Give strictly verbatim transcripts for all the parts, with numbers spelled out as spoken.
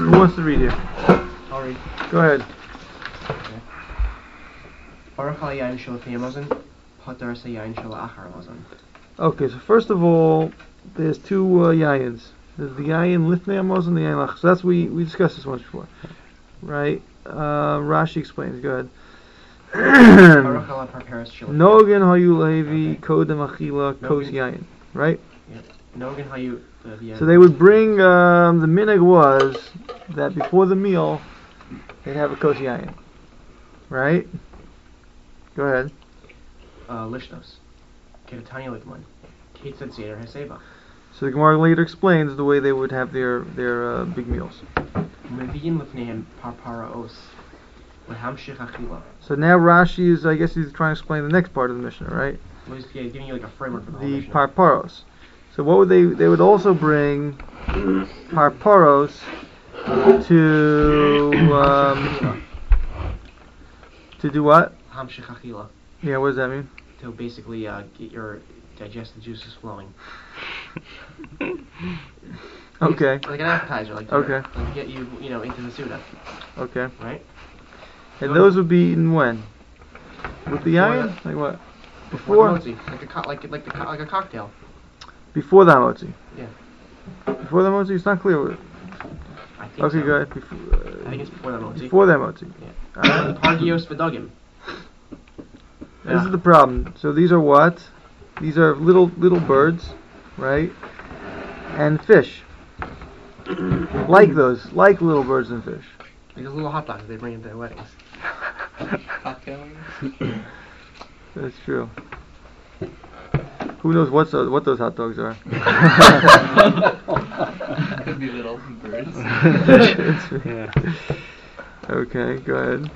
Who wants to read here? I'll read. Go ahead. Okay, so first of all, there's two uh, yayins. There's the yayin lifnei hamazon, the yayin lach. So that's we we discussed this once before, right? Uh, Rashi explains. Go ahead. Nogan hayu levi kodem achila kos yayin, right? Nogan hayu. So they would bring. Um, the minhag was that before the meal, they'd have a kos yayin, right? Go ahead. Uh, Lishnos. Kedatanya Likman. Kate said Seder Haseba. So the Gemara later explains the way they would have their their uh, big meals. So now Rashi is, I guess he's trying to explain the next part of the Mishnah, right? Well, he's yeah, giving you like a framework for the, the parparos. So what would they? They would also bring parparos to um, to do what? Hamshich achila. Yeah, what does that mean? To basically uh, get your digestive juices flowing. Okay. Like an appetizer, like to, okay. like to get you, you know, into the Suda. Okay. Right? And so those would be eaten when? With the yayin? Like what? Before? Before the motzi. Like a co- like like the co- like a cocktail. Before the motzi. Yeah. Before the motzi, it's not clear. I think okay, so. go ahead. Before, uh, I think it's before the motzi. Before the motzi. Yeah. Uh, Pargios v'dagim. This yeah. is the problem. So these are what? These are little little birds, right? And fish. Like those, like little birds and fish. Like those little hot dogs they bring into their weddings. That's true. Who knows what's those, what those hot dogs are? Could be little birds. Yeah. Okay, go ahead.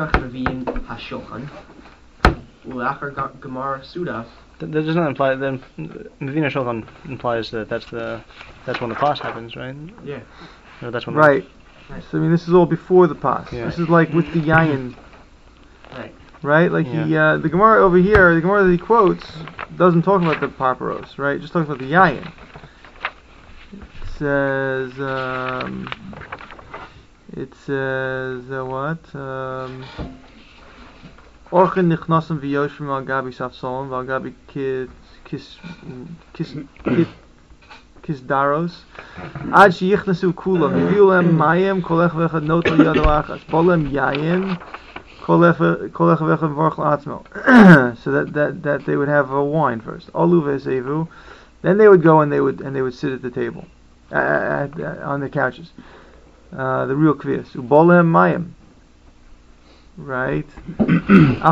That does not imply. Then Mevina Shulchan implies that that's the that's when the pas happens, right? Yeah. No, that's when. Right. right. So I mean, this is all before the pas. Yeah. This is like with the yayin. Right. Right. Like yeah. he, uh, the Gemara over here, the Gemara that he quotes doesn't talk about the parparos, right? Just talks about the yayin. It says. Um, it says uh, what? Um, Orchen nichnasim v'yoshim al gabi safsolon v'al gabi kis kis kis kis daros ad sheyichnasu kulam yiviu lem mayim kolech v'echad notel yado achas bolem yayin kolech kolech v'echad v'orch la'atzmo. So that, that that they would have a wine first. Olu v'esevu, then they would go and they would and they would sit at the table, uh, at, uh, on the couches. Uh, the real kvias ubolem mayim. Right. Then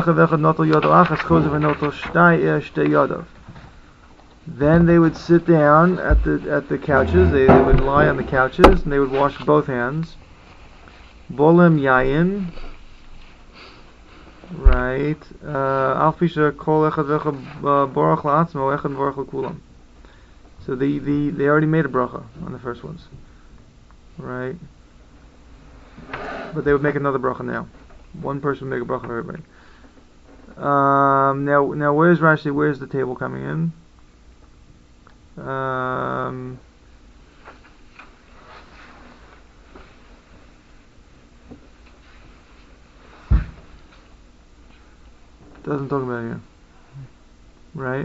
they would sit down at the at the couches. They, they would lie on the couches and they would wash both hands. Bolem yayin. Right. So the, the they already made a bracha on the first ones. Right. But they would make another bracha now. One person would make a bracha for everybody. Um, now, now, where's Rashi? Where's the table coming in? Um, doesn't talk about it here, right?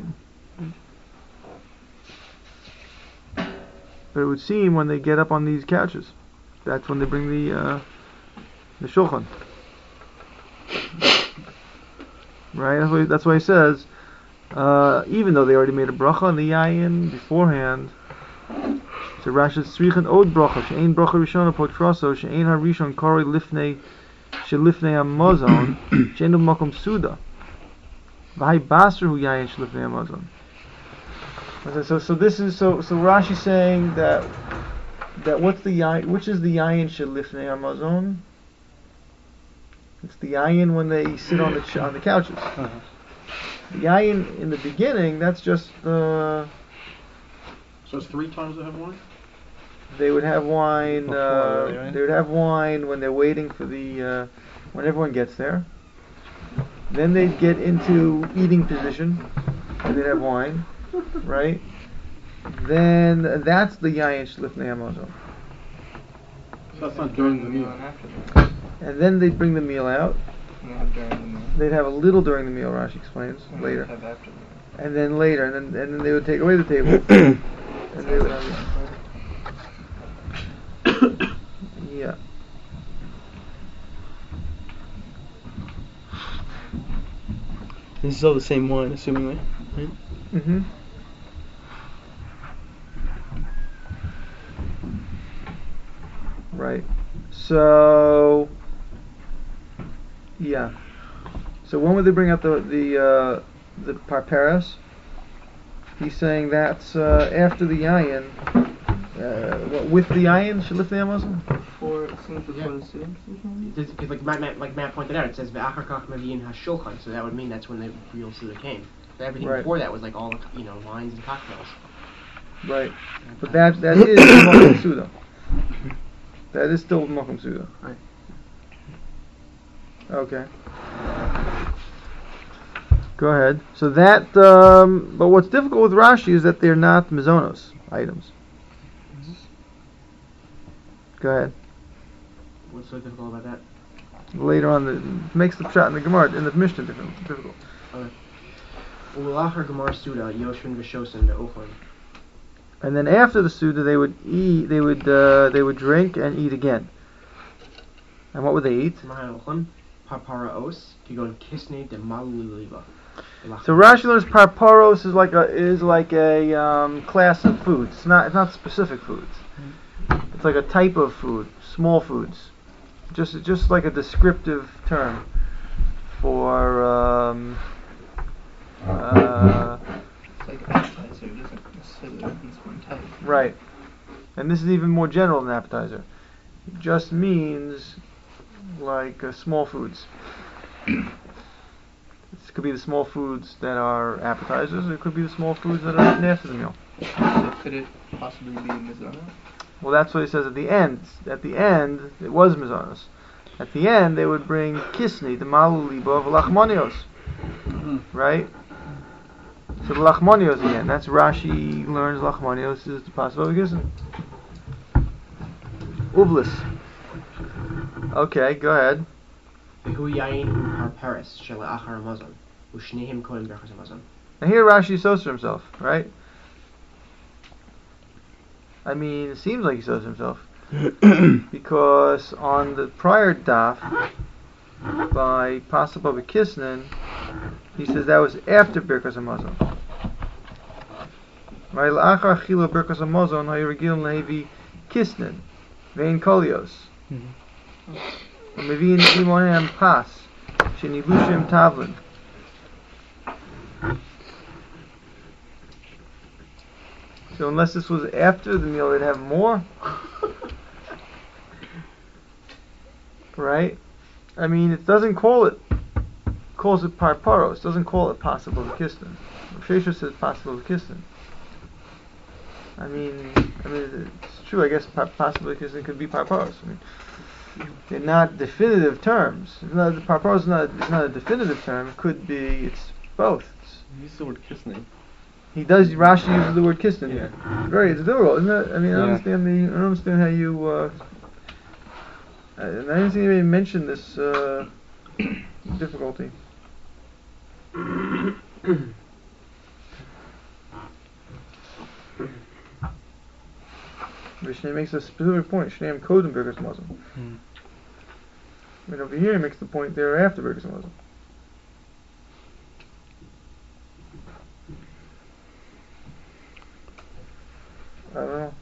But it would seem when they get up on these couches, that's when they bring the uh, the shulchan. Right, that's why, that's why he says, uh, even though they already made a bracha on the yayin beforehand, so Rashi tzrichan od bracha she'ein bracha rishona potraso she'ein harishon kori lifnei she'lifnei hamazon she'ein makom suda v'hai basar hu yayin she'lifnei hamazon. So, so this is so so Rashi saying that that what's the yayin? Which is the yayin she'lifnei hamazon? It's the yayin when they sit on the ch- on the couches. Uh-huh. The yayin in the beginning, that's just uh, so it's three times they have wine? They would have wine. Before, uh, right? They would have wine when they're waiting for the uh, when everyone gets there. Then they'd get into eating position, and they'd have wine, right? Then that's the yayin shlifnei hamazon. So that's not during the meal. And after the meal. And then they'd bring the meal out. Not during the meal. They'd have a little during the meal, Rashi explains, And later. Have after the meal. And then later, and then, and then they would take away the table. And they would have, yeah. This is all the same wine, assumingly, right? Mm-hmm. Right. So, yeah. So when would they bring out the the uh, the parperes? He's saying that's uh, after the yayin. Uh, what, with the yayin, shalifnei hamazon. Before, it seems before Yeah. the sitting usually. Because like Matt, Matt, like Matt pointed out, it says ve'achar kach mevi'in hashulchan, so that would mean that's when the real Suda came. But everything Right. before that was like all you know wines and cocktails. Right. But that that is Mokum Suda. That is still Mokum Suda. Right. Okay. Go ahead. So that, um, but what's difficult with Rashi is that they're not mizonos items. Go ahead. What's so difficult about that? Later on, the, makes the shot in the Gemara, in the Mishnah difficult. difficult. Ulachar Gemara Suda Yoshvin v'Shosin ve'Ochlin. And then after the Suda, they would eat, they would, uh, they would drink and eat again. And what would they eat? Mahan Ochlin Parpara Os Kigon Kisne de Maluliva. So Rashi learns parparos is like a is like a um, class of foods. It's not it's not specific foods. It's like a type of food, small foods. Just just like a descriptive term for um, uh, It's like an appetizer, it doesn't necessarily reference one type. right. And this is even more general than appetizer. It just means like uh, small foods. This could be the small foods that are appetizers, or it could be the small foods that are eaten after the meal. So could it possibly be mizana? Well, that's what he says at the end. At the end, it was mizonos. At the end, they would bring kisni, the malu liba of lachmonios, right? So the lachmonios again. That's Rashi learns lachmonios is the possible kisni. Uvlis. Okay, go ahead. V'hu yayin hu parperes shela achar hamazon u'shnehim kohen berachas hamazon. Now here Rashi sows for himself, right? I mean, it seems like he sows himself. Because on the prior daf, by Pasuk Kisnan, he says that was after Birkas Hamazon. Right? L'achar chilo Birkas Hamazon ha'yirgil lehevi Kisnan vein kolios. Mevi'in imonem pas shenibushim tavlin. So unless this was after the meal, they'd have more. Right? I mean, it doesn't call it, calls it parparos, doesn't call it possible kistan. Shesha says possible kistan. I mean, I mean, it's true, I guess pa- possible kistan could be parparos. I mean, they're not definitive terms. It's not, parparos is not, it's not a definitive term, it could be, it's both. It's, Use the word kissing. he does, Rashi uses the word kistan here. Very, it's difficult, isn't it? I mean, I Yeah. understand the, I don't understand how you, uh, I, I didn't see anybody mention this, uh, difficulty. Mishnah makes a specific point, Shneim Kodem Birkas Hamazon. Hmm. I mean, over here he makes the point there after Birkas Hamazon. I don't know.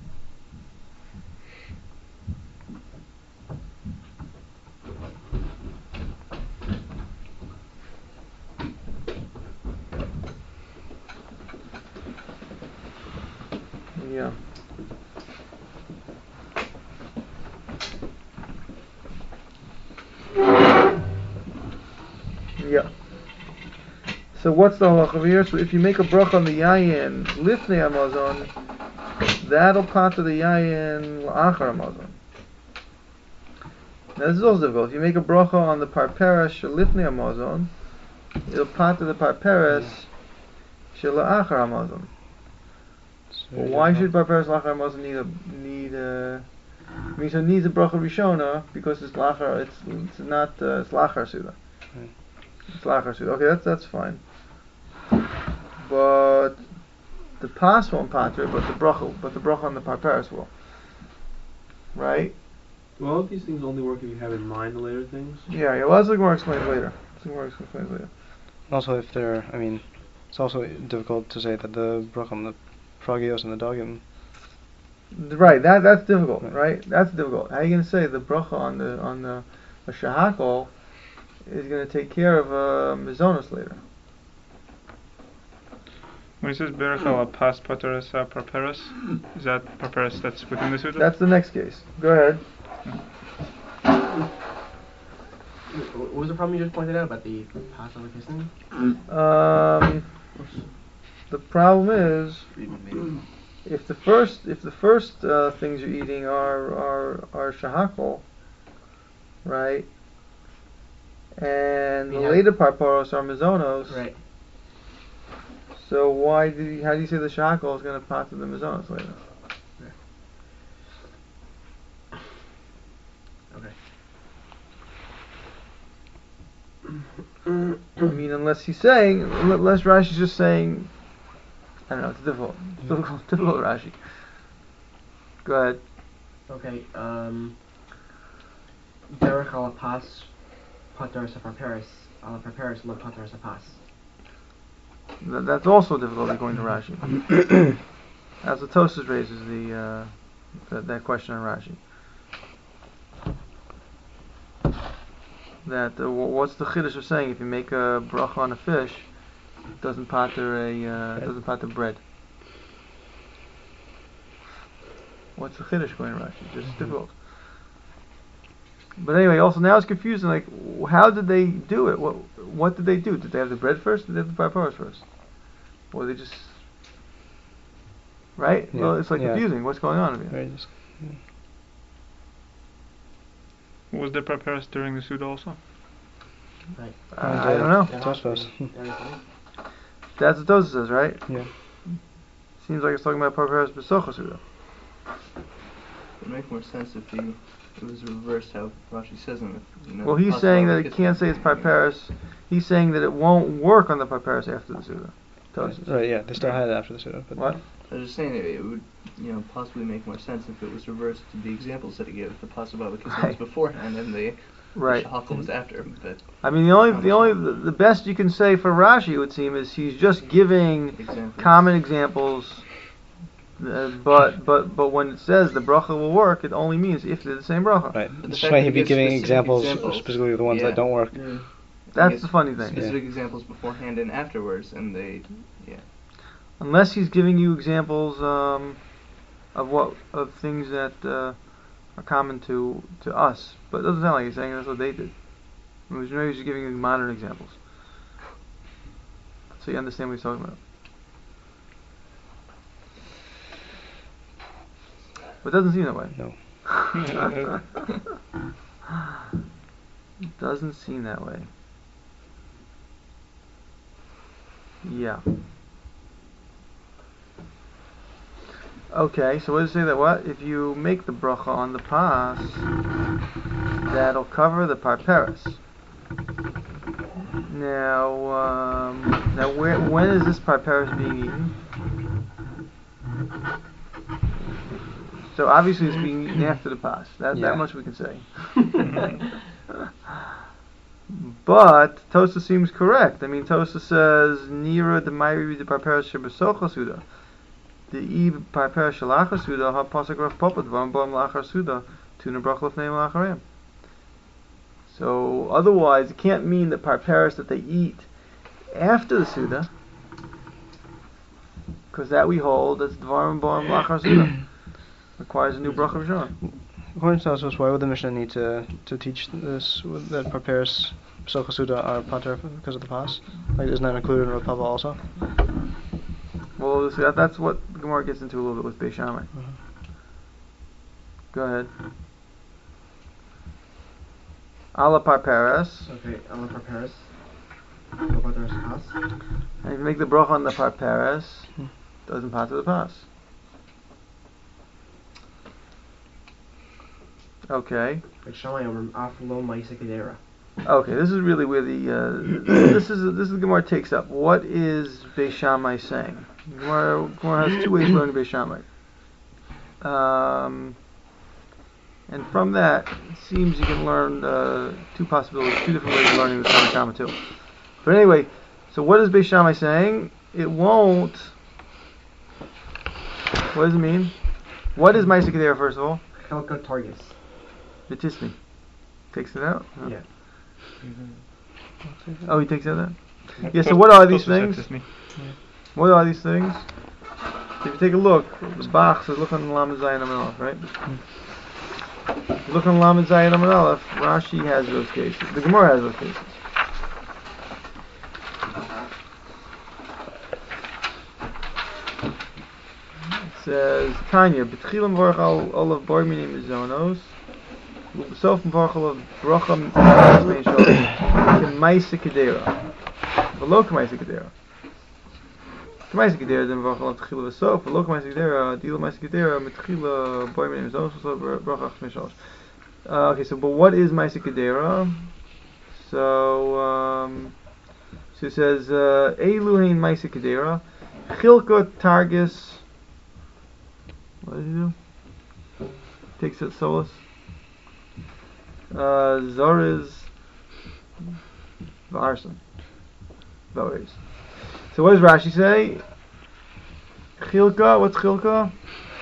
Yeah. Yeah. So what's the halacha over here? So if you make a bracha on the yayin lifnei hamazon, that'll pater the yayin la'achar hamazon. Now this is also difficult. If you make a bracha on the parperes shelifnei hamazon, it'll pater the parperes shela'achar hamazon. Well, why should parperes la'achar hamazon need a need a I mean, so it needs a bracha rishona because it's lachar. It's it's not uh, it's lachar suda. Right. It's lachar suda. Okay, that's that's fine. But the pas won't pater, but the bracha, but the bracha on the parperes will. Right? Well, all these things only work if you have in mind the later things. Yeah, yeah. Well, that's the Gemara explains later. That's the Gemara explains later. Also, if they're, I mean, it's also difficult to say that the bracha on the fragios and the dogim. Right, that that's difficult, Right. right? That's difficult. How are you going to say the bracha on the on the a shahakol is going to take care of uh, mizonos later? When he says berach al pas pateres parperes, is that parperes that's within the Suda? That's the next case. Go ahead. What was the problem you just pointed out about the pas on the kissing? Um, the problem is if the first if the first uh, things you're eating are are are shahakol, right? And the Yeah. later parparos are mizonos. Right. So why do you, how do you say the shahakol is going to pot to the mizonos later? Okay. I mean, unless he's saying, unless Rashi's just saying, I don't know, it's difficult. It's difficult, difficult Rashi. Go ahead. Okay. Um. Derech ala pas pateres parperes ala parperes lo pateres pas. Th- that's also difficult according to Rashi. As the Tosas raises the, uh, th- that question on Rashi. That uh, wh- what's the chiddush of saying if you make a bracha on a fish, it doesn't pater a uh, Bread. doesn't pater bread. What's the chiddush going to Rashi? Just difficult. But anyway, also now it's confusing. Like, w- how did they do it? What what did they do? Did they have the bread first? Or did they have the parparos first? Or they just right? Yeah. Well, it's like Yeah. confusing. What's going on here? Very just, Was there parperes during the Suda also? Right. Uh, I don't know. Tosfos. Everything. That's what Tosa says, right? Yeah. Seems like it's talking about parparos b'socha suda. It would make more sense if you it was reversed how Rashi says in it. You know, Well, he's possible saying that it kissing. can't say it's parparos. He's saying that it won't work on the parparos after the suda. Tosa. Right, yeah, they still had it after the Suda. But What? I was just saying it, it would, you know, possibly make more sense if it was reversed to the examples that he gave. If the possible kissing was Right. beforehand and the Right. shahakal was after. But I mean, the only, the only, the, the best you can say for Rashi, it would seem, is he's just giving examples. common examples. Uh, but but but when it says the bracha will work, it only means if they're the same bracha. Right. But the That's fact why that he'd he be gives giving specific examples, examples, specifically the ones yeah. that don't work. That's Yes, the funny thing. Specific examples beforehand and afterwards, and they, yeah. Unless he's giving you examples um, of what of things that uh, are common to to us, but it doesn't sound like he's saying that's what they did. I mean, maybe he's just giving you modern examples, so you understand what he's talking about. But it doesn't seem that way. No. It doesn't seem that way. Yeah. Okay, so what does it say that what? If you make the bracha on the pas, that'll cover the parperes. Now, um, now where, when is this parperes being eaten? So obviously it's being eaten after the pas. That, Yeah. that much we can say. But Tosa seems correct. I mean, Tosa says Nira the Mayri the Parperes Shebesocha Suda. The Eve Parperes Shalacha Suda Ha Pasuk Rav Popat Vam Bam Lachar Suda Tuna Brachel Fnei Lacharim. So otherwise, it can't mean the Parperes that they eat after the Suda, because that we hold that's Dvarim Bam Lachar Suda. Requires a new bracha of Shon. According to Tosfos, why would the Mishnah need to, to teach this with- that parperes Psocha Suda are pater because of the pas? Like, isn't that included in Rav Papa also? Well, see, that, that's what the Gemara gets into a little bit with Beis Shammai. Mhm. Go ahead. Ala Parperes. Okay. ala parperes lo pateres pas. And if you make the bracha on the Parperes, Hmm. doesn't pass to the pas. Okay. Beis Shammai Omer af lo ma'aseh kedera. Okay, this is really where the uh, this is this is the Gemara takes up. What is Beis Shammai saying? Gemara, Gemara has two ways of learning Beis Shammai. Um, and from that, it seems you can learn uh, two possibilities, two different ways of learning the Tanakh too. But anyway, so what is Beis Shammai saying? It won't. What does it mean? What is Ma'aseh Kedera, first of all? Chelka Targis. Vitisni. Takes it out? Oh. Yeah. Oh, he takes it out? Yeah, so what are these Tosfos things? said Tisni. What are these things? If you take a look, the Bach says, look on the Lamed Zayin Amud Aleph, right? Look on Lamed Zayin Amud Aleph, Rashi has those cases. The Gemara has those cases. It says, Tanya, B'tchilam Vorach al Olav Bor Mini Mizonos, U'b'sof Vorach Olav Brocha Mitzvah Shol, K'maisa Kedera. V'lo K'maisa Kedera. K'maisa Kedera, then Vorach Olav Tchila V'sof, V'lo K'maisa Kedera, Dila Maisa Kedera, Mitchila Bor Mini Mizonos, V'sof Brocha Mitzvah Shol. Uh, okay, so, but what is Maisa Kedera? So, um, so it says, uh, Eilu Hein Maisa Kedera, Chilka Targis. What does he do? Takes it solus. Uh, Zoriz Varson. Varis. So what does Rashi say? Chilka, what's Chilka?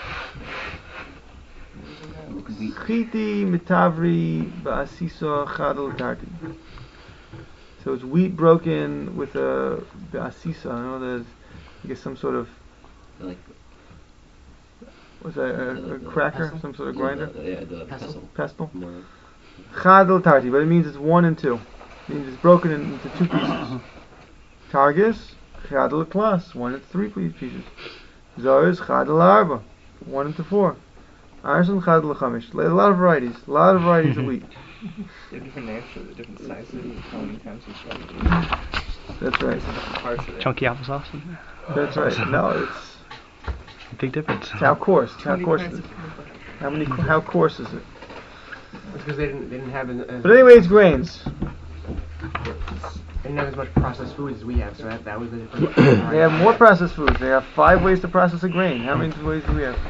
Chiti mitavri ba'asisa chadal tarti. So it's wheat broken with a ba'asisa. I know there's, I guess, some sort of, Like what's that, a, the- a the cracker, pestle? some sort of the- grinder? the- yeah, the pestle. Pestle? More Chadal tarti, but it means it's one and two. It means it's broken in- into two pieces. Targis, chadal klas, one into three pieces. Zariz, chadal arba, one into four. Arson, chadal chamish. A lot of varieties, a lot of varieties of wheat. They have different names for the different sizes and how many times you shell That's right. parts of it. Chunky applesauce. That's right. No, it's, Big difference. it's how coarse. How Twenty coarse kinds is it? of peanut butter. How many? How coarse is it? It's because they didn't, they didn't have an, uh, But anyway, it's grains. they didn't have as much processed foods as we have, so that, that was the difference. They have more processed foods. They have five ways to process a grain. How many ways do we have?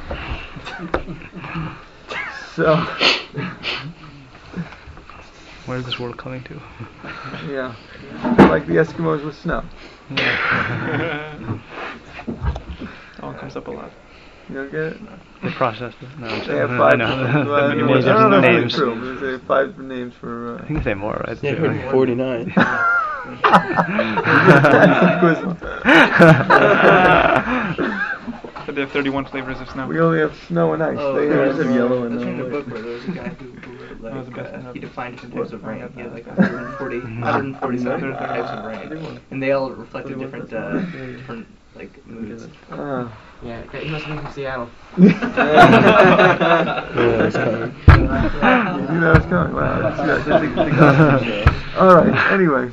So, Where is this world coming to? yeah, like the Eskimos with snow. That one comes up a lot. You don't get it? They processed it. No, I'm They have I five. know. Well, I Many don't ways know of if it's names. true, but they have five different names for. I Uh, think they say more, right? Yeah, Yeah. forty-nine. But they have thirty-one flavors of snow. we only have snow and ice. Oh, they there have was uh, a yellow and I was reading a uh, book where there was a guy who, who wrote, That was the like, best uh, one. he defined different types of rain. He had like Mm-hmm. one hundred forty, one hundred forty-seven types of rain, and they all reflected different, uh, different like moods. uh, Yeah, that- he must be from Seattle. you know it's coming. Wow. That's, that's, that's, that's, that's, all right. Anyway,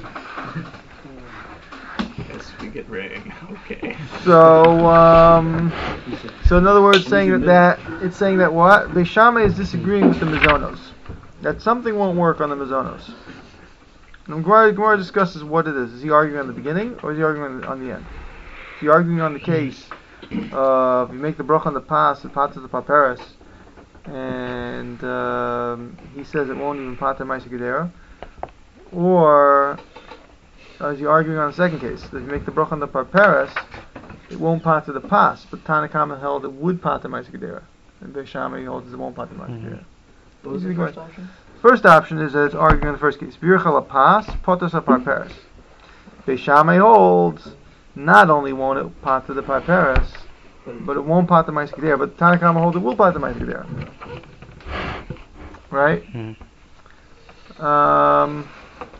Yes, we get rain. Okay. so um, so in other words, saying that, that it's saying that what Beis Shammai is disagreeing with the Mizonos. That something won't work on the Mizonos. And Gemara, Gemara discusses what it is. Is he arguing on the beginning or is he arguing on the, on the end? Is he arguing on the case of you make the bracha on the pas, the pat of the paperas, and um, he says it won't even pater Ma'aseh Kedera, or uh, is he arguing on the second case that you make the bracha on the paperas, it won't pater the pas, but Tanakama held it would pater Ma'aseh Kedera, and Beis Shammai holds it won't pater Ma'aseh Kedera. What was the first option? First option is that it's arguing on the first case. Bircha pas, potos paperas. Beis Shammai holds not only won't it pater the paperas, but it won't pater Ma'aseh Kedera. But Tanakama holds it will pater Ma'aseh Kedera. Right? Mm. Um,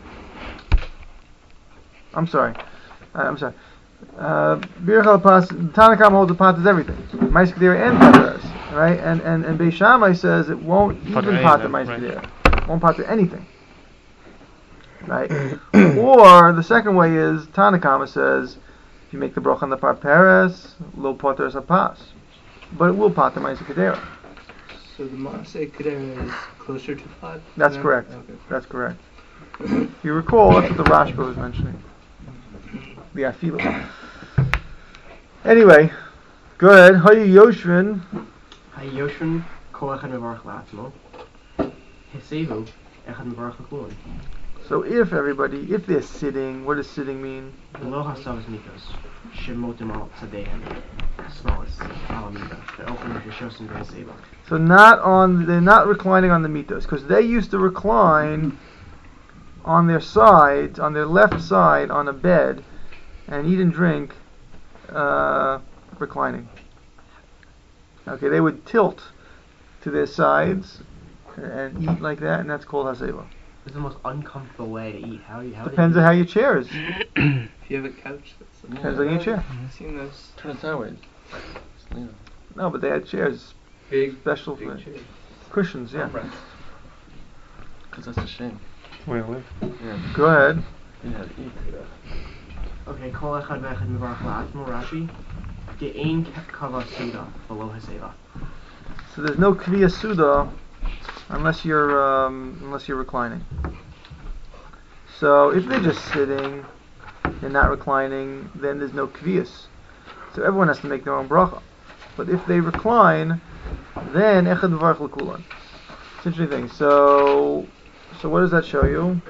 I'm sorry. Uh, I'm sorry. Uh, Bircha pas, Tanakama holds it paters everything. Ma'aseh Kedera and paperas. Right? And and and Beis Shammai says it won't Pater even any of pater them, Ma'aseh right. Kedera. Won't pater anything. Right? Or the second way is Tanakama says if you make the bracha on the parperes, lo poter as a pas, but it will pater Ma'aseh Kedera. So the Maaseh Kedera is closer to five? That's No? correct. Okay. That's correct. If you recall, that's what the Rashba was mentioning. The Afilu. Anyway, go ahead. Hayu Yoshvin. Hayoshun kol echad mevarach la'atzmo. Hisevu echad mevarach l'kulan. So if everybody, if they're sitting, what does sitting mean? Lo hasav mikos. Shemotim al tzadehem. Smallest al mikos. The open of Yeshos and Seva. So not on, they're not reclining on the mitos, because they used to recline on their side, on their left side, on a bed, and eat and drink, uh, reclining. Okay, they would tilt to their sides and eat like that, and that's called haseva. It's the most uncomfortable way to eat. How do you? How Depends do on you how your chair is. If you have a couch, that's a Depends on your chair. I've seen those. Turn it sideways. You know, No, but they had chairs big, special big for chairs. cushions. Yeah. Because that's a shame. Where you live. Yeah. Go ahead. You have to eat. Okay, kol echad ve'echad mevarach la'atzmo. Rashi. Ge'ein kava suda below haseva. So there's no kriya suda unless you're um, unless you're reclining. So if they're just sitting, they're not reclining, then there's no kviyas. So everyone has to make their own bracha. But if they recline, then echad mevarach l'kulan. It's an interesting thing. So, so what does that show you?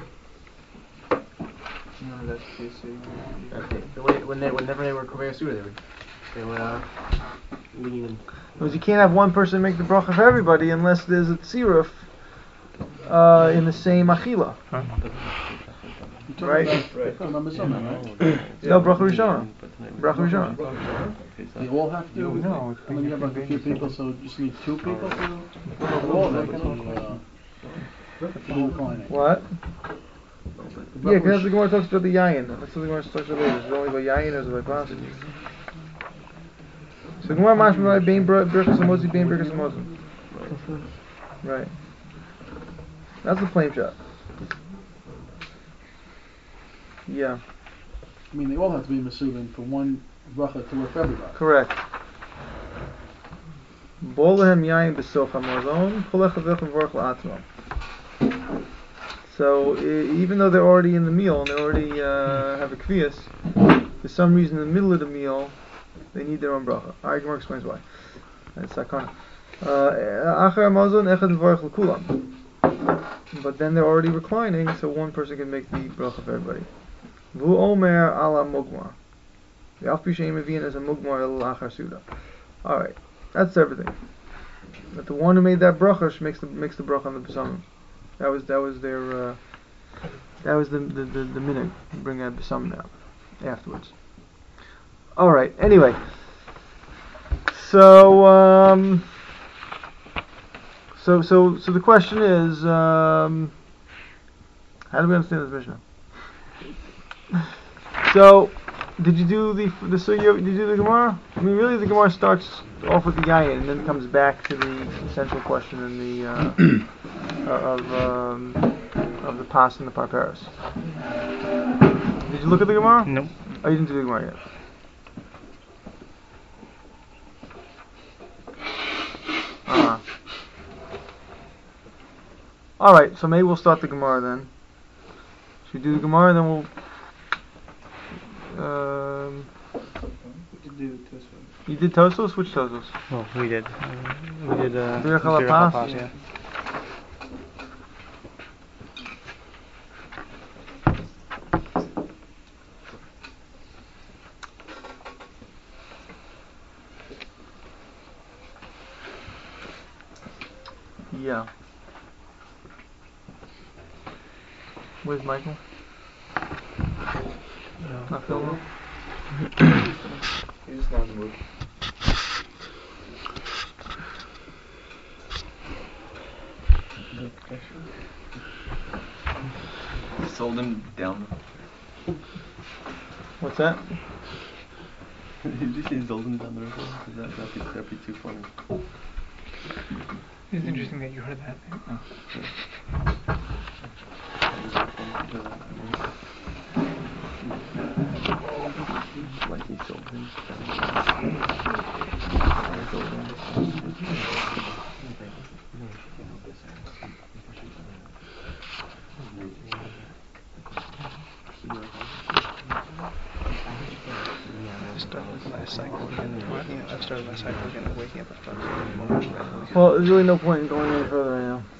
No, that's basically. Okay. The way, when they, whenever they were kovei suda, they would, they would uh, lean in. Because you can't have one person make the bracha for everybody unless there's a tziruf uh, in the same achila. Huh? Right? Right. Number seven, right? No, bracha rishona. Bracha rishona. They all have to. No, it's And then you have like a few people, so you just need two people to. Oh, they can, uh, reclining. What? Yeah, because the Gemara talks about the yayin. That's what the Gemara talks about later. Is it only about yayin or is it about passages? So the Gemara mashma by bein birkas hamozi, bein birkas hamozim. Right. That's the plain shot. Yeah. I mean, they all have to be Mesubin for one bracha to work for everybody. Correct. Bolahem yayin b'soch hamazon, kolech avechem vorach la'atzmam. So e- even though they're already in the meal and they already uh, have a kviyas, for some reason in the middle of the meal they need their own bracha. Alright, Gemara explains why. That's sakana. Achar hamazon echad vorach l'kulam. But then they're already reclining, so one person can make the bracha for everybody. Vu omer ala mugmar. The alf b'sheim avin is a mugmar el achar suda. All right, that's everything. But the one who made that bracha makes the makes the bracha on the besamim. That was that was their uh, that was the the the, the minhag. Bring that besamim out afterwards. All right. Anyway, so um, so so so the question is, um, how do we understand this Mishnah? So, did you do the the sugya? Did you do the Gemara? I mean, really, the Gemara starts off with the yayin and then comes back to the central question in the uh, of um, of the pas and the parperos. Did you look at the Gemara? No. Oh, you didn't do the Gemara yet. Uh-huh. All right, so maybe we'll start the Gemara then. Should we do the Gemara and then we'll. Um, We could do Tosfos. you did Tosos? Which Tosos? Well, we did. Uh, we did. Uh, Derech Derech HaLapas? HaLapas, yeah. Yeah. Where's Michael? No. Not filming? He's just not in the mood. He sold him down. What's that? Did you say he sold him down the river? Is that that'd be, that'd be too funny? It's interesting that you heard that. Oh. Like he sold him. started my cycle again of waking up at five in the morning. randomly. Well, there's really no point in going any further right now.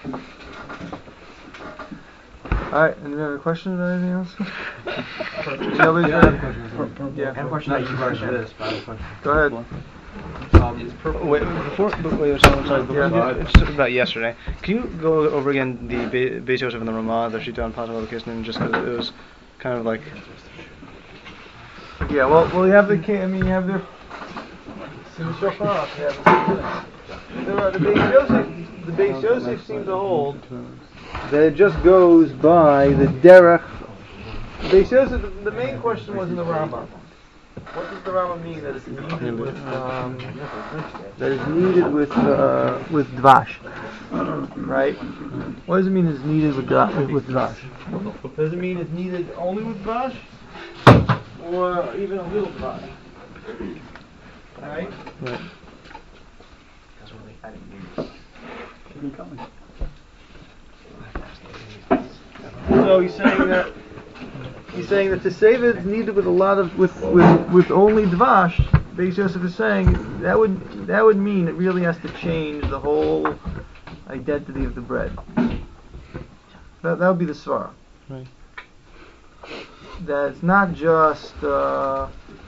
Alright, any other questions or anything else? Nobody's Yeah, I ready? have a question. Yeah. I have a question Not about you you version this, but I have a question. Go ahead. Um, Oh, wait, before, but wait, sorry, I'm sorry, before, Yeah. it's just about yesterday. Can you go over again the Be- Beis Yosef and the Ramah, the Shita on Patel Kisnin, just because it was kind of like, Yeah, well, well, you have the, ca- I mean, you have their, see the shofar off, you have the, the, the Beis Yosef, the Beis Yosef seems to hold that it just goes by the derech. Beis Yosef, the, the main question was in the Rambam. What does the Rambam mean that it's needed with, um, that is needed with, uh, with dvash, right? What does it mean it's needed with, dva- with, with dvash? Does it mean it's needed only with dvash? Or even a little dvash? Right? right. So he's saying that he's saying that to say that it's needed with a lot of with with, with only dvash, Beis Yosef is saying that would that would mean it really has to change the whole identity of the bread. That that would be the svara. Right. That it's not just uh,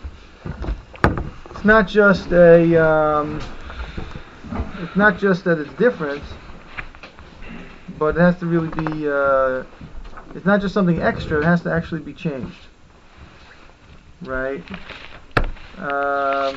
it's not just a um, it's not just that it's different, but it has to really be. Uh, It's not just something extra, it has to actually be changed. Right? Um,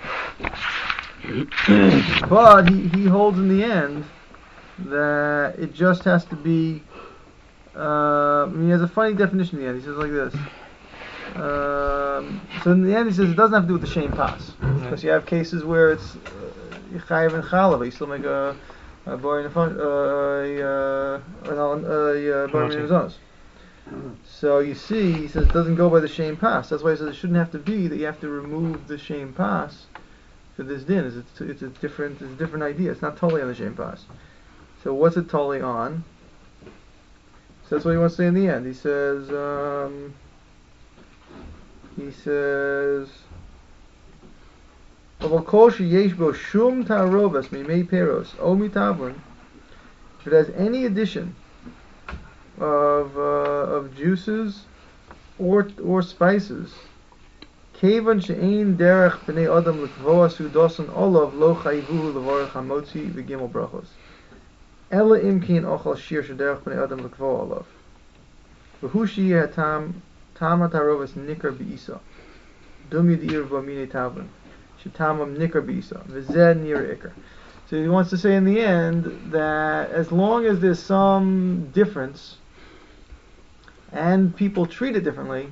but he, he holds in the end that it just has to be. Uh, I mean, he has a funny definition in the end. He says like this. Um, so in the end, he says it doesn't have to do with the shame pass. Because you have cases where it's Chayiv and Chalav, you still make a. Uh, bar in the fun, uh, uh, uh, bar in the So you see, he says it doesn't go by the shame pass. That's why he says it shouldn't have to be that you have to remove the shame pass for this din. It's it's a different it's a different idea. It's not totally on the shame pass. So what's it totally on? So that's what he wants to say in the end. He says um, he says. If it has any addition of uh, of juices or or spices, kevan she'ein derech b'nei adam l'kvoa sudasan olav lo chayivuhu l'varach hamotzi v'gimel brachos. Ela im kin ochal shir shederech b'nei adam l'kvoa olav. V'hu she'yeh hatam tamat harovas nikar b'isa. Dum yidir v'amine tavlin. Shetamam nikar b'isa. V'zeh nir ikar. So he wants to say in the end that as long as there's some difference and people treat it differently,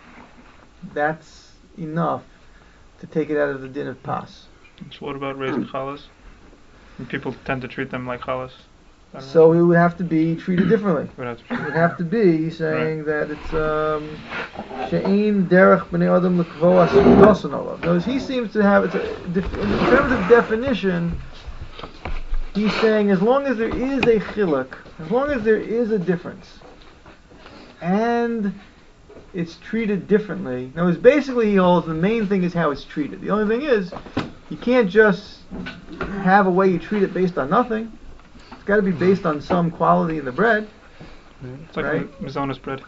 that's enough to take it out of the din of pas. So what about raising challahs? And people tend to treat them like challahs. So it would have to be treated differently. Would have to It would have to be saying that it's um, she'ein derech b'nei adam l'kvoa sudasan olav. Notice he seems to have it's a, def- in terms of definition. He's saying as long as there is a chiluk, as long as there is a difference, and it's treated differently. Now, basically he holds the main thing is how it's treated. The only thing is, you can't just have a way you treat it based on nothing. It's got to be based on some quality in the bread. It's like right? Mizonos bread.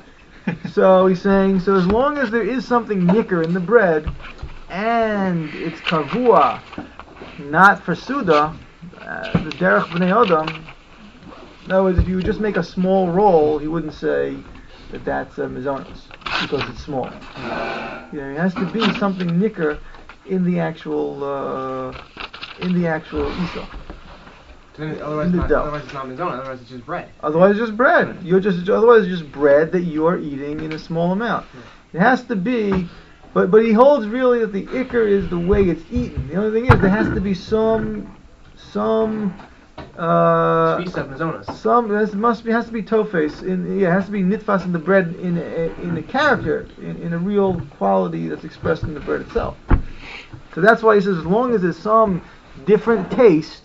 So he's saying, so as long as there is something nicker in the bread, and it's kavua, not for suda, uh, the derech b'nei adam. In other words, if you would just make a small roll, he wouldn't say that that's a mizonos because it's small. You know, it has to be something nicker in the actual uh, in the actual isa. Otherwise, In the not, dough. otherwise it's not mizona. Otherwise it's just bread. Otherwise, it's just bread. You're just otherwise it's just bread that you are eating in a small amount. It has to be, but but he holds really that the ikar is the way it's eaten. The only thing is there has to be some some uh, Piece of mizonas. some there must be has to be tofes in yeah it has to be nitfas in the bread in a, in a character in, in a real quality that's expressed in the bread itself. So that's why he says as long as there's some different taste.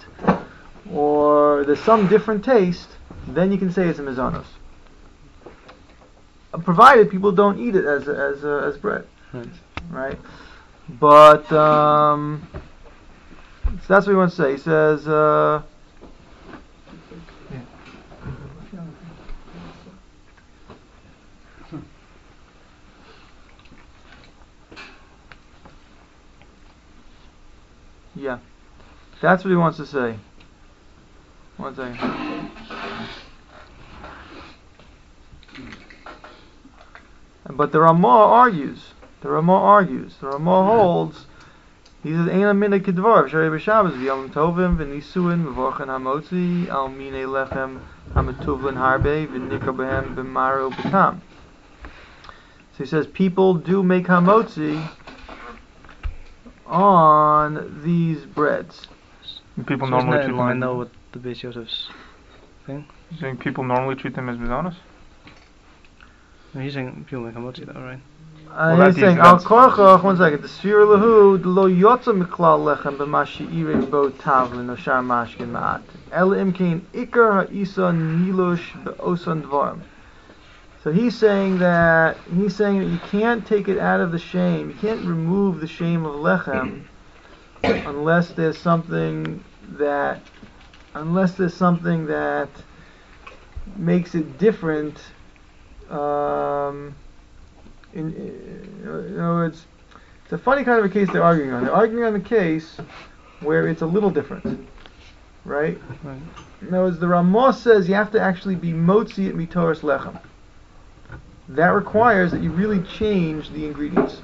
Or there's some different taste, then you can say it's a mizonos. Uh, provided people don't eat it as as uh, as bread, Right. right? But um, so that's what he wants to say. He says. Uh, Yeah, that's what he wants to say. One second. But the Ramah argues. The Ramah argues. The Ramah holds. He says, "Eina mina kedvar v'sharei b'Shabbos v'yom tovim v'nisuin v'vorchen hamotzi al mine lechem hametuvlin harbe v'nikra behem b'maru b'tam." So he says, people do make hamotzi on these breads. People So normally isn't that treat in line them though as, with the Beis Yosef's thing? you're saying people normally treat them as mizanos? No, he's saying people make hamotzi though, right? Uh, Well, he's that saying, is- Al that's- Korchach, one second, the Sfira Lahu, the Lo Yotza Miklal Lechem B'mashi Irei Bo Tavlin Oshar Mashkin Ma'at. El Imkein Iker Ha'isa Nilush Be'osan Dvarim. So he's saying that, he's saying that you can't take it out of the shame, you can't remove the shame of Lechem unless there's something that, unless there's something that makes it different, um... In, in, in other words, it's a funny kind of a case they're arguing on. They're arguing on the case where it's a little different, right? Right. In other words, the Ramah says you have to actually be motzi at mitoras lechem. That requires that you really change the ingredients.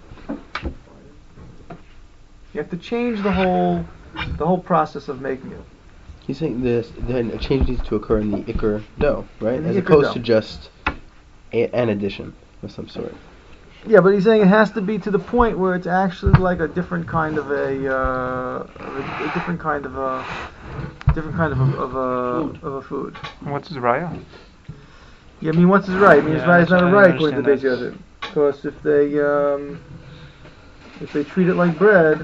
You have to change the whole, the whole process of making it. He's saying this, then a change needs to occur in the ikr dough, right? In the As ikr opposed dough. to just a, an addition of some sort. Yeah, but he's saying it has to be to the point where it's actually like a different kind of a, uh, of a, a different kind of a, different kind of a, of a, of a food. What's his raya? Yeah, I mean, what's his right? I mean, his Yeah, right is not a I right according to Beis understand Yosef. Because if they, um, if they treat it like bread,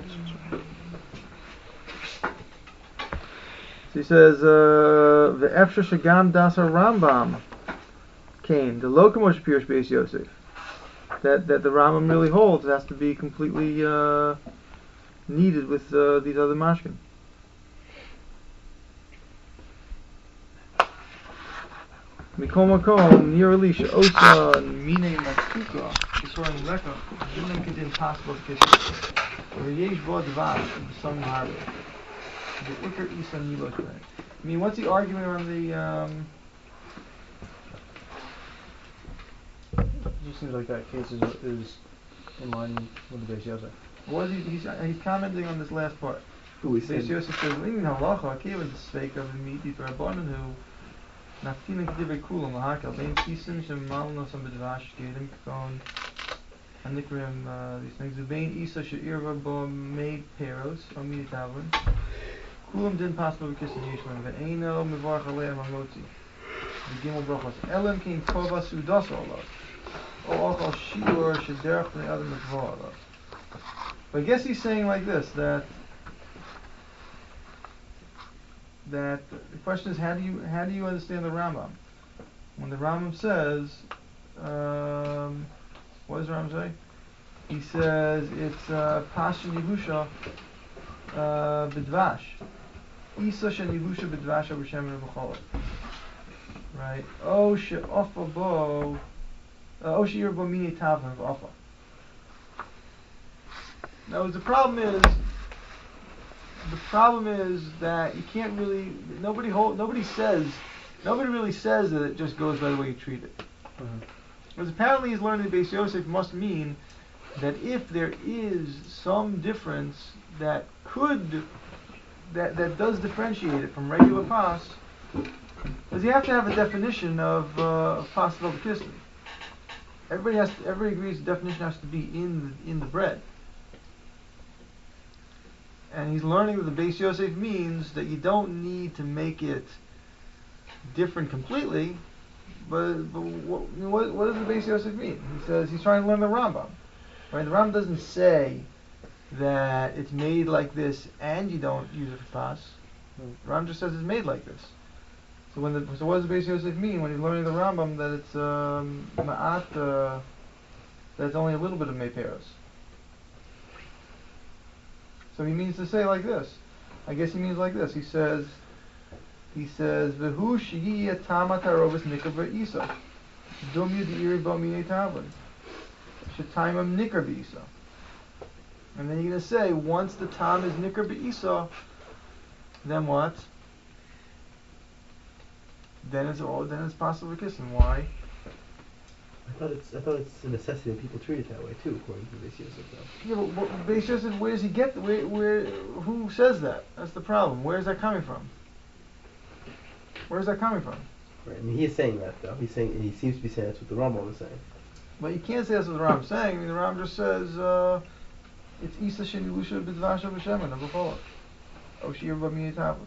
so he says, uh, the Efsha Shagam Dasa Rambam came, the Lokomosh Pirush Beis Yosef. That, that the Rambam really holds, it has to be completely uh, kneaded with uh, these other mashkin. Mikol Makom, Nir Elisha, Osa, Mine Matsuka, Kisorin Leka, Zinnen Kedin Possible Kishin. Yesh Bo Dvash, Some Harbe. The Iker Isa Nilosh. I mean, what's he arguing on the, um, It just seems like that case is, is in line with the Beis Yosef. what is he, he's, he's commenting on this last part. Who he Beis Yosef says, "Lingin halacha, kiven tzveik of miti for abanon who naftinik divrei kulam lahakel bein kisim shem malnos am bedvash gedim kon hanikrim uh, these things bein isa she'irva bo made peros or miti tavlin kulam din possible b'kisim yishman ve'eno mevarch aleim hamotzi v'gimel brachos elam kein tova sudas olav o ochal shiur shederach b'nei adam mikvah olav." But I guess he's saying like this, that that the question is, how do you how do you understand the Rambam? When the Rambam says, um, what does the Rambam say? He says it's uh, Pasha Yehusha uh, B'dvash. Isa Shen Yehusha B'dvash Abushem Rebbecholet. Right? O She Ofa Bo O She Yerbo Mini Tavim Ofa. Now the problem is The problem is that you can't really. Nobody hold. Nobody says. Nobody really says that it just goes by the way you treat it. Mhm. Because apparently, he's learning Beis Yosef must mean that if there is some difference that could, that that does differentiate it from regular pas, does you have to have a definition of uh, of possible kismi. Everybody has. To, everybody agrees the definition has to be in the, in the bread. And he's learning that the Beis Yosef means that you don't need to make it different completely, but, but what, what, what does the Beis Yosef mean? He says he's trying to learn the Rambam. Right? The Rambam doesn't say that it's made like this and you don't use it for pas. The Rambam just says it's made like this. So when the, so what does the Beis Yosef mean when he's learning the Rambam that it's um, ma'at, uh, that it's only a little bit of meperos? So he means to say like this. I guess he means like this. He says, he says, V'hu shiyya tama tarovis nikar v'isa. Dum yudiri b'mi etavlin. Shetaimam nikar v'isa. And then you're going to say, once the tam is nikar v'isa, then what? Then it's all. Then it's possible kissing. Why? I thought it's I thought it's a necessity that people treat it that way too, according to Beis Yosef. Though. Yeah, but, but Beis Yosef, where does he get? Where, where? Who says that? That's the problem. Where is that coming from? Where is that coming from? Right. I mean, he is saying that though. He's saying he seems to be saying that's what the Rambam is saying. Well, you can't say that's what the Ram is saying. I mean, the Ram just says uh, it's Isa Shenilusha B'Dvasha B'Shemen of B'Cholot. Oshir B'Miyat Tablet.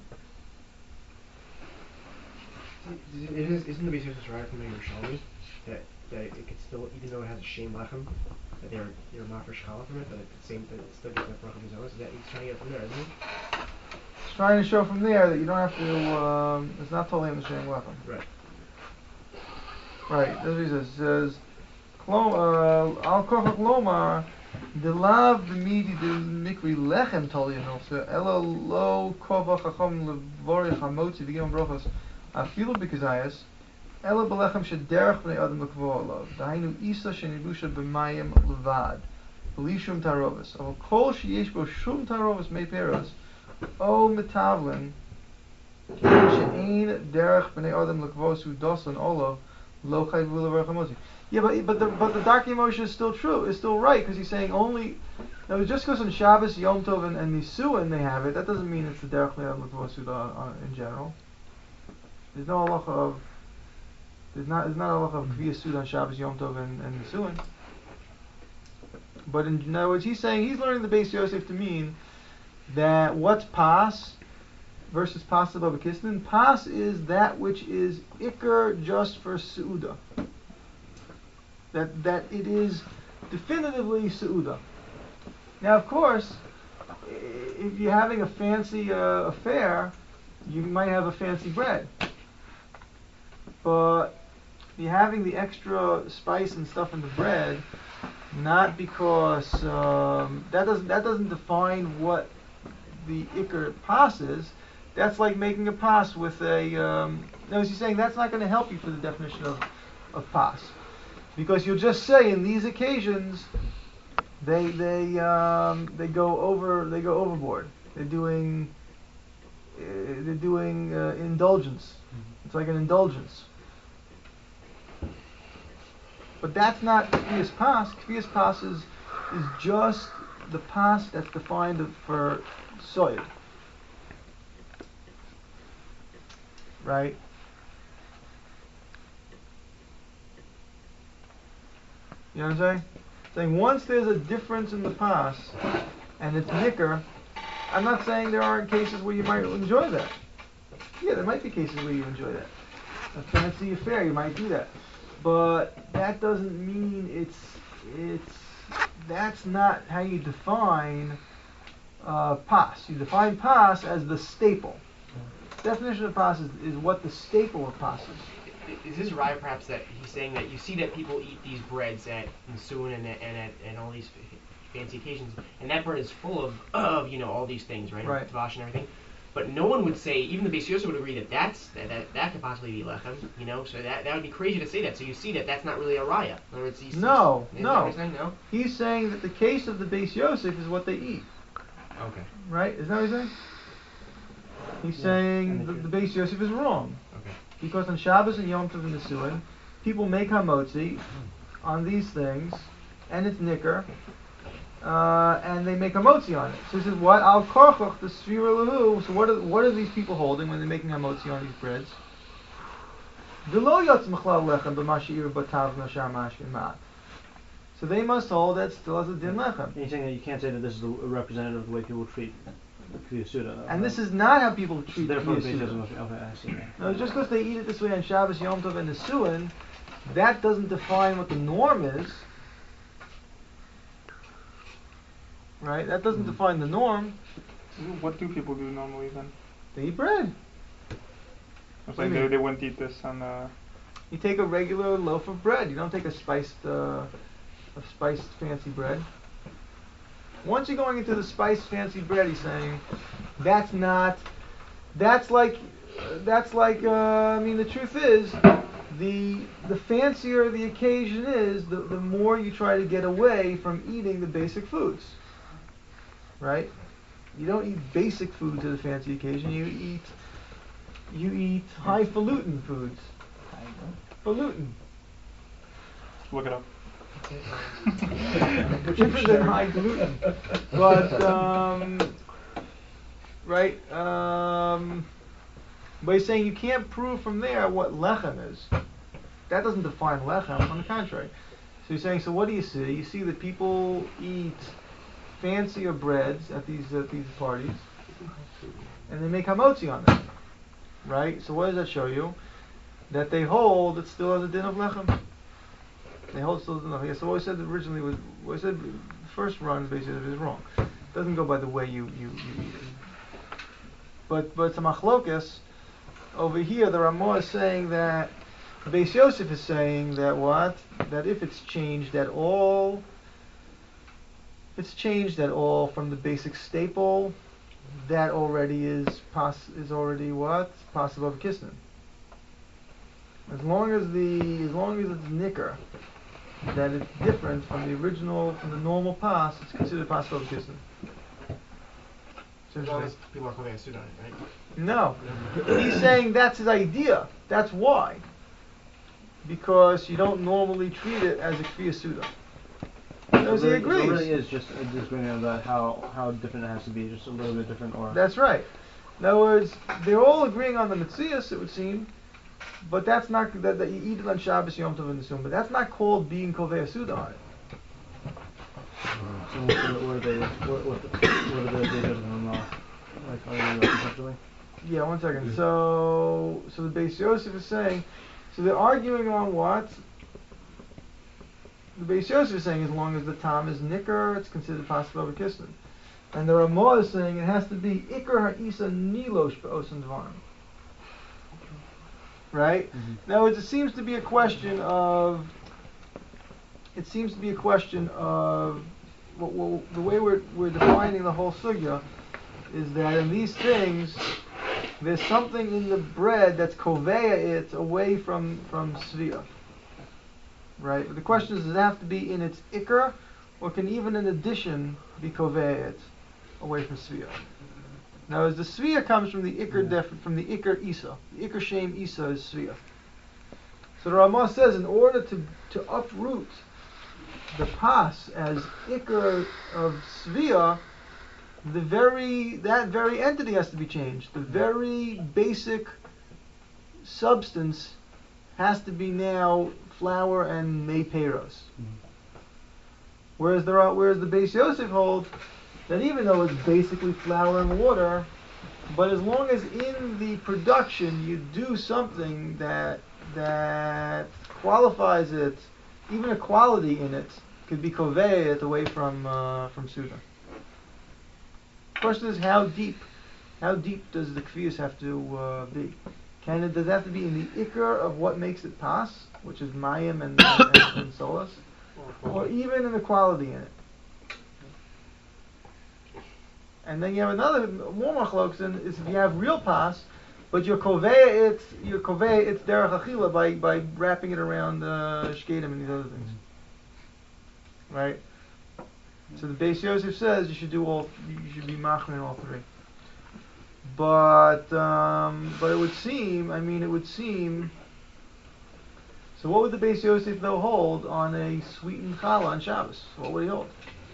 Isn't, isn't the Beis Yosef right from the Yerushalmi that that it could still, even though it has a shem lechem, that they're they're mafresh challah from it, but at the same time it still gets that bracha mizonos? Is that he's trying to get it from there, isn't he? He's trying to show from there that you don't have to. Um, it's not totally in the same weapon. Right. Right. That's what he says. It says, "Al kochach lomar the lav b'midi the mikri lechem tolya nolsa elo lo kovach hacham levorich hamotzi v'gimam brochos afilu b'kazayas elo b'lechem shederach b'nei adam l'kvo olav dahainu isa shenibusha b'mayim levad b'li shum tarovis avol kol sheyesh bo shum tarovis mei peros o metavlin she'ein derech b'nei adam l'kvo su dosan olav lo chayvu levorich hamotzi." Yeah, but but the but the Darkei Moshe is still true. It's still right because he's saying only. Now just because on Shabbos, Yom Tov, and, and Nisuin they have it, that doesn't mean it's the Derech Le'ad L'Kvos Suda in general. There's no halacha of. There's not there's not a halacha of Kviyas Suda on Shabbos, Yom Tov, and, and Nisuin. But in, in other words, he's saying he's learning the Beis Yosef to mean that what's pas versus pas above Kisnin. Pas is that which is ikar just for Suda. That that it is definitively Seudah. Now, of course, if you're having a fancy uh, affair, you might have a fancy bread. But you're having the extra spice and stuff in the bread, not because um, that doesn't that doesn't define what the ikar pas is. That's like making a pas with a. Um, now, as he's saying, that's not going to help you for the definition of of pas. Because you'll just say in these occasions, they they um, they go over they go overboard. They're doing uh, they're doing uh, indulgence. It's like an indulgence. But that's not Kfiyas Pas. Kfiyas Pas is is just the pas that's defined for soyd. Right. You know what I'm saying? Saying once there's a difference in the pas and it's nicker, I'm not saying there aren't cases where you might enjoy that. Yeah, there might be cases where you enjoy that. A fancy affair, you might do that. But that doesn't mean it's it's that's not how you define uh, pas. You define pas as the staple. Definition of pas is, is what the staple of pas is. Is this right, perhaps, that he's saying that you see that people eat these breads at Nisuin and at, and at and all these f- fancy occasions, and that bread is full of, of you know, all these things, right? Right. Tavash and everything. But no one would say, even the Beis Yosef would agree that that's, that, that that could possibly be lechem, you know? So that that would be crazy to say that. So you see that that's not really a raya. In other words, he's, No, he's, no. He's saying, no. He's saying that the case of the Beis Yosef is what they eat. Okay. Right? Isn't that what he's saying? He's Yeah, saying the, the Beis Yosef is wrong. Okay. Because on Shabbos and Yom Tov and Nisuin, people make hamotzi on these things, and it's nicker, uh, and they make hamotzi on it. So he says, what? Al korchoch, the sfira lahu. So what are, what are these people holding when they're making hamotzi on these breads? V'lo yotz mechlal lechem b'mashir b'tav nashar mashkin ma'at. So they must hold that still as a din lechem. And you're saying that you can't say that this is a representative of the way people treat Kfiyas Suda. And this is not how people treat Therefore, Kfiyas the Beis Suda. Yosef must be- okay, I see. No, just because they eat it this way on Shabbos, Yom Tov, and Nisuin, that doesn't define what the norm is. Right? That doesn't Mm. define the norm. What do people do normally then? They eat bread. I'm do you saying they, mean? they wouldn't eat this on uh You take a regular loaf of bread. You don't take a spiced, uh, a spiced fancy bread. Once you're going into the spice fancy bread, he's saying that's not. That's like. Uh, that's like. Uh, I mean, the truth is, the the fancier the occasion is, the the more you try to get away from eating the basic foods. Right? You don't eat basic foods at a fancy occasion. You eat. You eat highfalutin foods. Falutin. Look it up. Different than high gluten. But, um, right, um, but he's saying you can't prove from there what lechem is. That doesn't define lechem, on the contrary. So he's saying, so what do you see? You see that people eat fancier breads at these at these parties, and they make hamotzi on them, right? So what does that show you? That they hold it still has a din of lechem. They hold still has a din of lechem. So what I said originally was, what I said the first run basically is wrong. It doesn't go by the way you, you, you eat it. But but it's a machlokas. Over here the Ramah is saying that Beis Yosef is saying that what? That if it's changed at all, it's changed at all from the basic staple, that already is pos is already what? Possible of kisnin. As long as the as long as it's nicker, that it's different from the original from the normal pas, it's considered possible of kisnin. As long as people are coming to on it, right? No. He's saying that's his idea. That's why. Because you don't normally treat it as a Kriya Suda. Because he really, agrees. It really is just a disagreement about how, how different it has to be, just a little bit different. Or That's right. In other words, they're all agreeing on the Metzias, it would seem, but that's not, that, that you eat it on Shabbos, Yom Tov, and Nisum, but that's not called being Kovei Suda on it. So what, what are they? What, what, what are the data of them? Uh, like, are they conceptually? Yeah, one second. So, so the Beis Yosef is saying, so they're arguing on what? The Beis Yosef is saying as long as the tam is nicker, it's considered possible over kisnin. And the Ramah is saying it has to be ikar ha'isa nilosh be'osan dvarim. Right? Mm-hmm. Now it seems to be a question of, it seems to be a question of, well, well, the way we're, we're defining the whole sugya is that in these things, there's something in the bread that's koveya it away from, from svia. Right? But the question is, does it have to be in its ikar, or can even in addition be koveya it away from svia? Now, as the svia comes from the ikar Yeah. def, from the ikar isa, the ikar shem isa is svia. So the Ramah says, in order to to uproot the pas as ikar of svia, the very that very entity has to be changed. The very basic substance has to be now flour and meiperos. Mm-hmm. Whereas there are, whereas the Beis Yosef holds that even though it's basically flour and water, but as long as in the production you do something that that qualifies it, even a quality in it could be kovei it away from uh, from Suda. The question is how deep, how deep does the kfiyas have to uh, be? Can it, does it have to be in the ikar of what makes it pas, which is mayim and, and, and, and solas, or even in the quality in it? And then you have another more machlokes is if you have real pas, but your kovei it's your kovei it's derech achila by by wrapping it around uh, shkedim and these other things, right? So the Beis Yosef says you should do all, you should be machmir in all three. But um, but it would seem, I mean, it would seem. So what would the Beis Yosef though hold on a sweetened challah on Shabbos? What would he hold?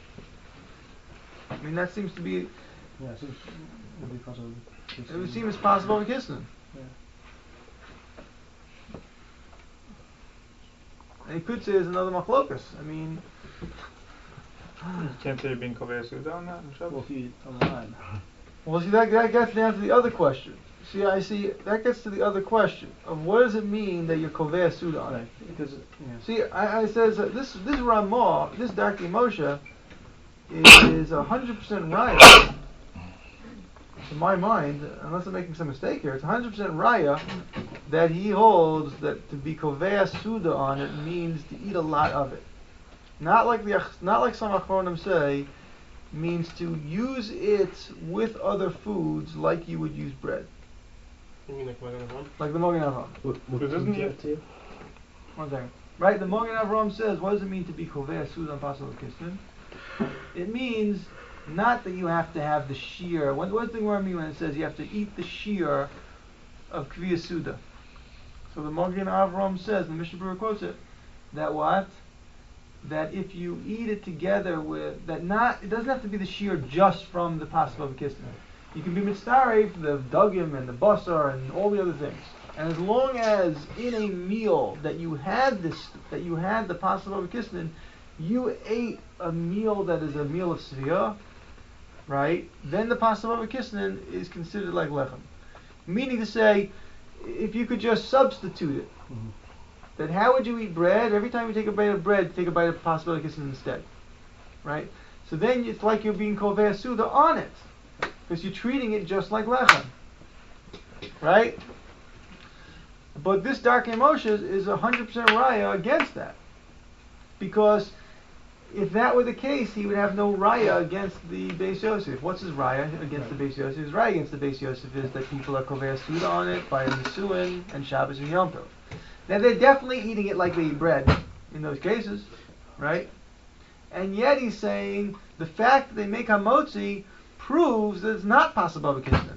I mean, that seems to be. Yeah, so it would be possible. It would seem as possible with kisnin. Yeah. And he could say there's another machlokas. I mean. You can't say you're being kovei suda on that on Shabbos? Well, if you eat on the line. Well, see, that, that gets down to the other question. See, I see, that gets to the other question of what does it mean that you're kovei suda on it? Right, because, yeah. See, I, I says uh, this this Ramah, this Darkei Moshe, is a hundred percent raya. To my mind, unless I'm making some mistake here, it's a hundred percent raya that he holds that to be kovei suda on it means to eat a lot of it. Not like the not like some achronim say, means to use it with other foods like you would use bread. You mean like Magen Avraham? Like the Magen Avraham. What, what But doesn't comes he- out to you? One second. Right, the Magen Avraham says, what does it mean to be Kovei Sud on Pasal Kistin? It means not that you have to have the shear. What, what does the Gemara mean when it says you have to eat the shear of Kviyas Suda? So the Magen Avraham says, the Mishnah Berurah quotes it, that what? That if you eat it together with, that not, it doesn't have to be the shear just from the Pasal Kistin. You can be mitzaref the dugim and the basar and all the other things. And as long as in a meal that you had this, that you had the Pasal Kistin, you ate a meal that is a meal of sviyah, right? Then the Pasal Kisnin is considered like lechem. Meaning to say, if you could just substitute it, Mhm. then how would you eat bread? Every time you take a bite of bread, take a bite of Pasal Kisnin instead, right? So then it's like you're being Kovei Suda on it, because you're treating it just like lechem, right? But this Darkei Moshe is a hundred percent raya against that, because if that were the case, he would have no raya against the Beis Yosef. What's his raya against the Beis Yosef? His raya against the Beis Yosef is that people are Kovei Suda on it by Nisuin and Shabbos and Yom Tov. Now they're definitely eating it like they eat bread in those cases, right? And yet he's saying the fact that they make hamotzi proves that it's not possible of a kisnin.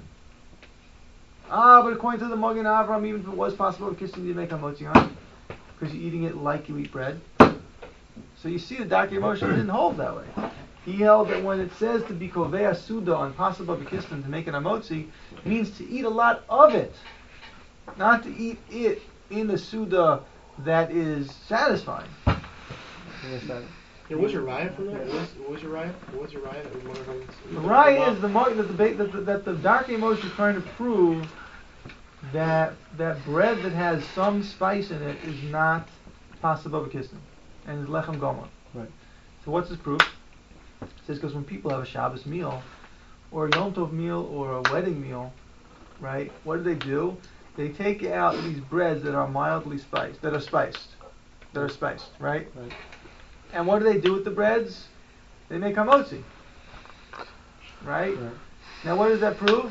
Ah, but according to the Magen Avraham, even if it was possible of a kisnin, you make hamotzi on it because you're eating it like you eat bread. So you see, the Darkei Moshe didn't hold that way. He held that when it says to be Kovei Suda on possible of a kisnin to make an hamotzi, means to eat a lot of it, not to eat it in a Suda that is satisfying. Yeah, what's your riot from that? What was, what was your riot? What was your riot? That was one of them. The raya is the mo- that the ba- that the, that the Darkei Moshe is trying to prove that that bread that has some spice in it is not possible of a kisnin and is lechem gomer. Right. So what's his proof? It says because when people have a Shabbos meal, or a Yom Tov meal, or a wedding meal, right? What do they do? They take out these breads that are mildly spiced, that are spiced, that are spiced, right? Right. And what do they do with the breads? They make hamotzi, right? Right. Now what does that prove?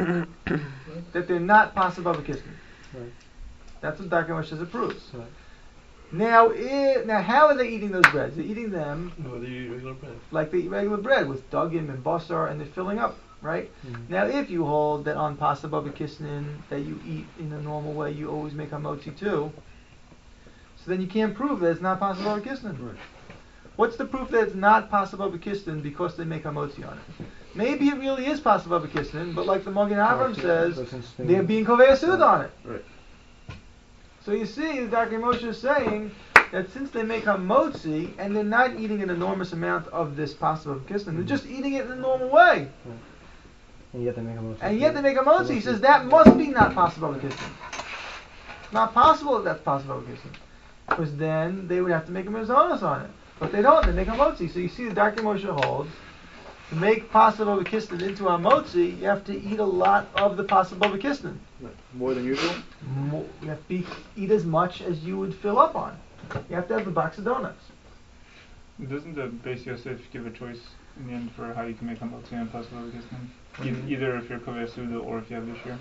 That they're not possible of a kismin. Right. That's what Darkei Moshe says it proves. Right. Now, I, now how are they eating those breads? They're eating them No, they eat regular bread. like they eat regular bread with dugim and basar, and they're filling up, right? Mhm. Now, if you hold that on possible of a kisnin that you eat in the normal way, you always make hamotzi too. So then you can't prove that it's not possible of a kisnin. Right. What's the proof that it's not possible of a kisnin because they make hamotzi on it? Maybe it really is possible of a kisnin, but like the Magen Avraham says, they're being Kovei Suda on it. Right. So you see, the Darkei Moshe is saying that since they make hamotzi and they're not eating an enormous amount of this possible of a kisnin, they're just eating it in the normal way. And yet they make a motion. And yet they make hamotzi. He says that must be not possible of a kisnin. It's not possible that that's possible of a kisnin. Because then they would have to make a mizonos on it. But they don't, they make hamotzi. So you see the Darkei Moshe holds, to make possible of a kisnin into a hamotzi, you have to eat a lot of the possible of a kisnin. More than usual? Mo- You have to be, eat as much as you would fill up on. You have to have the box of donuts. Doesn't the Beis Yosef give a choice in the end for how you can make hamotzi and possible kisnin? Mhm. Either if you're Kovei Suda or if you have the shear.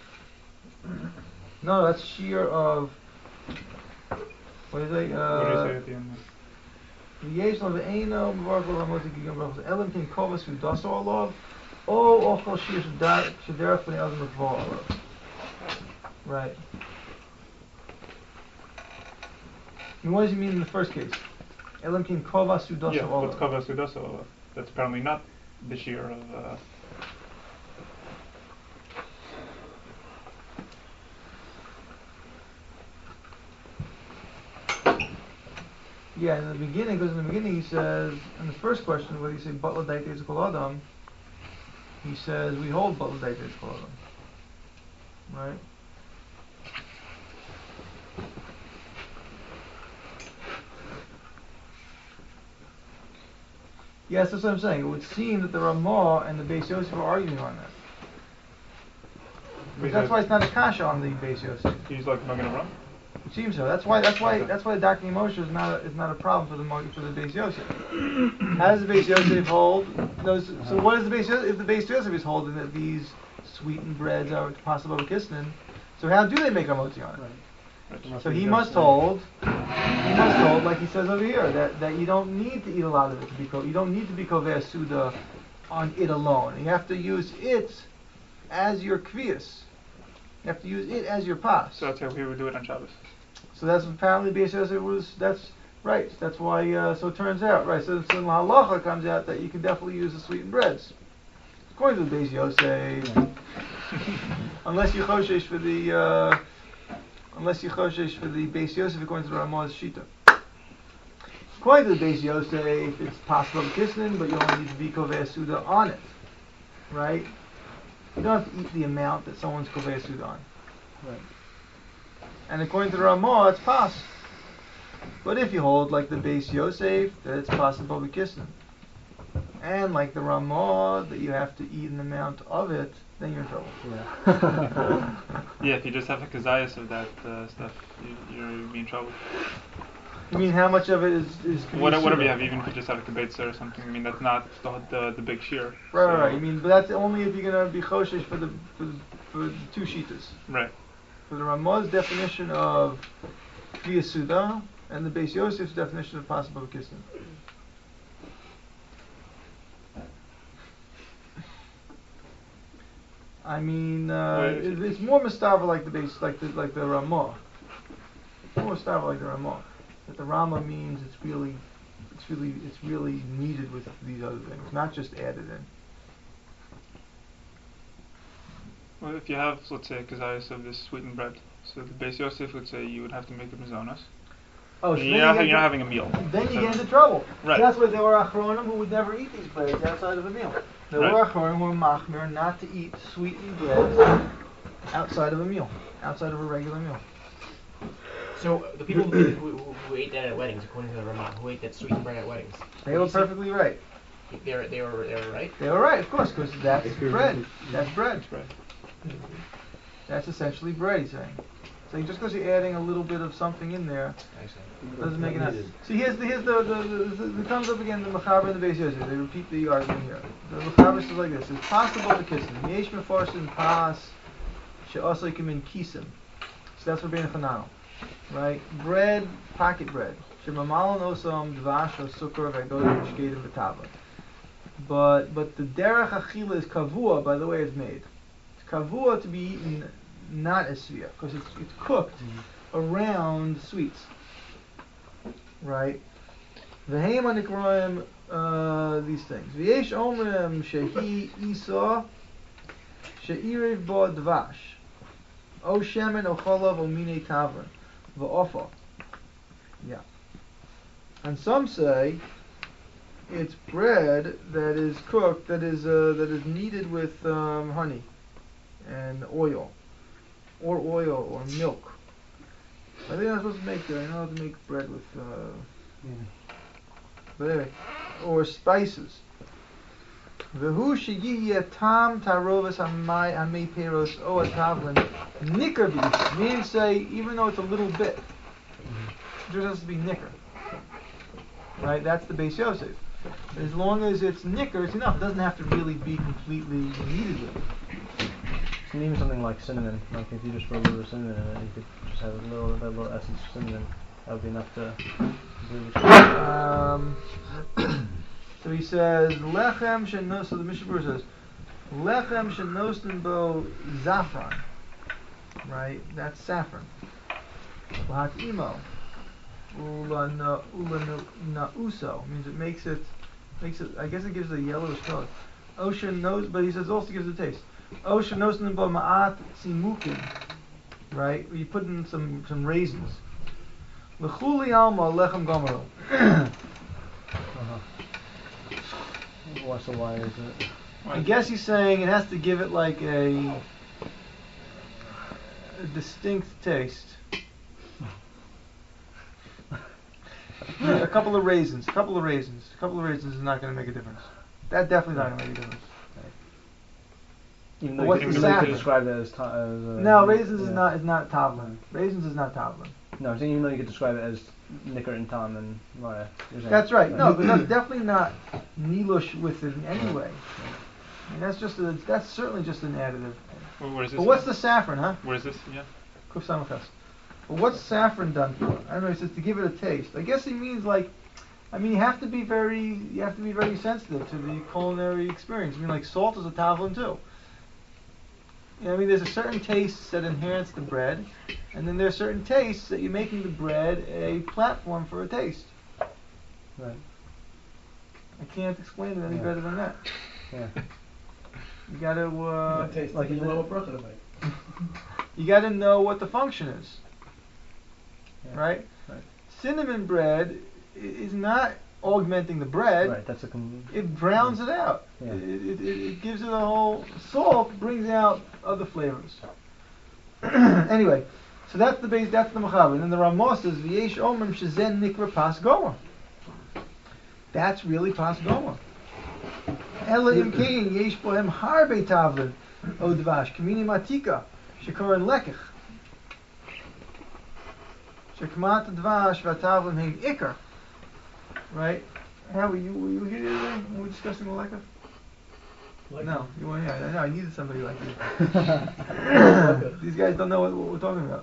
No, that's sheer of. What is it? What do you say Uh, at the end? Yesh lo ve'eno mevarach lo hamotzi gigam brachos elam kin kovas v'daso alav o ochel shir shedar- shederach b'nei adam l'kvar alav. Right. And what does he mean in the first case? Elam kin kovas v'daso Yeah, what's alav. Kavah Sudasa? That's apparently not the shear of. Uh, Yeah, in the beginning, because in the beginning he says, in the first question, whether you say Batla Daitei Kol Adam, he says, we hold Batla Daitei Kol Adam. Right? Yes, that's what I'm saying. It would seem that the Ramah and the Beis Yosef are arguing on that. But that's why it's not a kasha on the Beis Yosef. he's like Magen Avraham. It seems so. That's why. That's why. That's why the Doctrine of Moshe is not a, is not a problem for the Mag- for the Beis Yosef. How does the Beis Yosef hold? No, so, so what is the Beis Yosef? If the Beis Yosef is holding that these sweetened breads are possible of kisnin, so how do they make a motzi on it? Right. So he must hold. He must hold, like he says over here, that, that you don't need to eat a lot of it to be ko. You don't need to be koveh suda on it alone. You have to use it as your kvias. You have to use it as your pas. So that's how we would do it on Shabbos. So that's apparently Beis Yosef was. That's right. That's why. Uh, so it turns out right. So, so in the halacha comes out that you can definitely use the sweetened breads. According to the Beis Yosef, unless you choshesh for the. Uh, unless you choshesh for the Beis Yosef, according to the Ramah's shita. According to the Beis Yosef, it's possible to kisnin, but you only need to be koveh suda on it, right? You don't have to eat the amount that someone's koveh suda on. Right. And according to the Ramah, it's pas. But if you hold like the Beis Yosef, that it's possible to kisnin, and like the Ramah, that you have to eat an amount of it, then you're in trouble. Yeah. Yeah, if you just have a kazayas of that uh, stuff, you, you're be in trouble. You mean how much of it is is Whatever, whatever you suda? have, even if you just have a kibbutz or something. I mean, that's not the the, the big shear. Right, so, right, right. You mean, but that's only if you're gonna be choshesh for the for the, for the two shitas. Right. For the Ramah's definition of Kriya Suda and the Beis Yosef's definition of possible kisnin. I mean, uh, Well, it, it's more mustava like the base, like the like the Ramah. It's more mustava like the Ramah. That the Ramah means it's really, it's really, it's really needed with these other things, not just added in. Well, if you have, let's say, a kazayas of this sweetened bread, so the Beis Yosef would say you would have to make a mizonos. Oh, so you're then not, you you're get not into- having a meal. Then you So- get into trouble. Right. So that's why there were achronim who would never eat these breads outside of a meal. There Right. were achronim who were machmir not to eat sweetened breads outside of a meal, outside of a regular meal. So the people who, who, who ate that at weddings, according to the Ramah, who ate that sweetened bread at weddings, They were perfectly right. they were they were they were right. They were right, of course, because that's bread. That's bread. Bread. That's essentially bread, he's saying. So just because you're adding a little bit of something in there I see. doesn't make it nice. See, here's the here's the the, the, the, the comes up again the Mechaber and the Beis Yosef. They repeat the argument here. The Mechaber says like this: it's possible to kiss him. Yesh mefarshim pas she'asaykim in kisim. So that's what being chanal, right? Bread, pocket bread. Shemamalan osam dvash or sukkar v'agodim shkedim v'tava. But but the derech achila is kavua by the way it's made. It's kavua to be eaten not as svia because it's it's cooked around sweets, right? V'heim anikroim uh these things. V'yesh omrim shehi isa she'irev bo dvash o shemen o cholav o minei tavern v'ofa. Yeah. And some say it's bread that is cooked, that is uh, that is kneaded with um, honey and oil, or oil or milk. I think I'm supposed to make that. I know how to make bread with, uh, Yeah. but anyway, or spices. V'hu sheyiye tam tarovas hamay hamay peros o atavlin nicker b'isha. Meaning say even though it's a little bit, it just has to be nicker. Right? That's the Beis Yosef. As long as it's nicker, it's enough. It doesn't have to really be completely kneaded with. And even something like cinnamon, like if you just put a little cinnamon in it, you could just have a little, that little essence of cinnamon. That would be enough to do the Um, so he says, Lechem shenos, so the Mishnah Berurah says, Lechem shenostin bo zafran. Right? That's saffron. Lahat imo. Ula na ula na uso means it makes it makes it. I guess it gives a yellowish color. Ocean knows, but he says it also gives a taste. Ocean nosnin bo ma'at simukin, right? You put in some some raisins. L'chuli alma lechem gomero. uh-huh. What's the why is it? I guess he's saying it has to give it like a, a distinct taste. A couple of raisins, a couple of raisins, a couple of raisins is not going to make a difference. That definitely not going to make a difference. Even But though what's you the could, you could saffron? describe that as, ta- as uh, No, raisins is yeah. not is not tavlin. Raisins is not tavlin. No, I'm saying even though you could describe it as Nicker and Tom and Mara. you're saying- That's right. No, but that's definitely not Nilush with it in any Right. way. I mean, that's just a, that's certainly just an additive. Where, where is this? But what's the saffron, huh? Where is this? Yeah. Kuf Samachas. But what's saffron done for? I don't know. He says to give it a taste. I guess he means like, I mean, you have to be very, you have to be very sensitive to the culinary experience. I mean, like salt is a tavlin too. You know, I mean, there's a certain taste that inherits the bread, and then there's certain tastes that you're making the bread a platform for a taste. Right. I can't explain it any Yeah. better than that. Yeah. You gotta, uh, That tastes like like in a the- little bracha tonight. you gotta know what the function is, Yeah. right? Right. Cinnamon bread i- is not augmenting the bread. Right. That's a. Com- It browns it out. Yeah. It, it, it, it gives it a whole. Salt brings out other flavors. Anyway, so that's the base. That's the machaber. And then the Ramah says v'yesh omrim shezen nikra pas gomer. That's really pas gomer. Ela im kein yesh bohem harbe tavlin o dvash kamini matika shekoren lekech shekmat dvash v'tavlin heim ikar. Right? How were you? Were you here the other day when we were discussing the lekach? No, you weren't here. I know. I needed somebody like you. These guys don't know what, what we're talking about.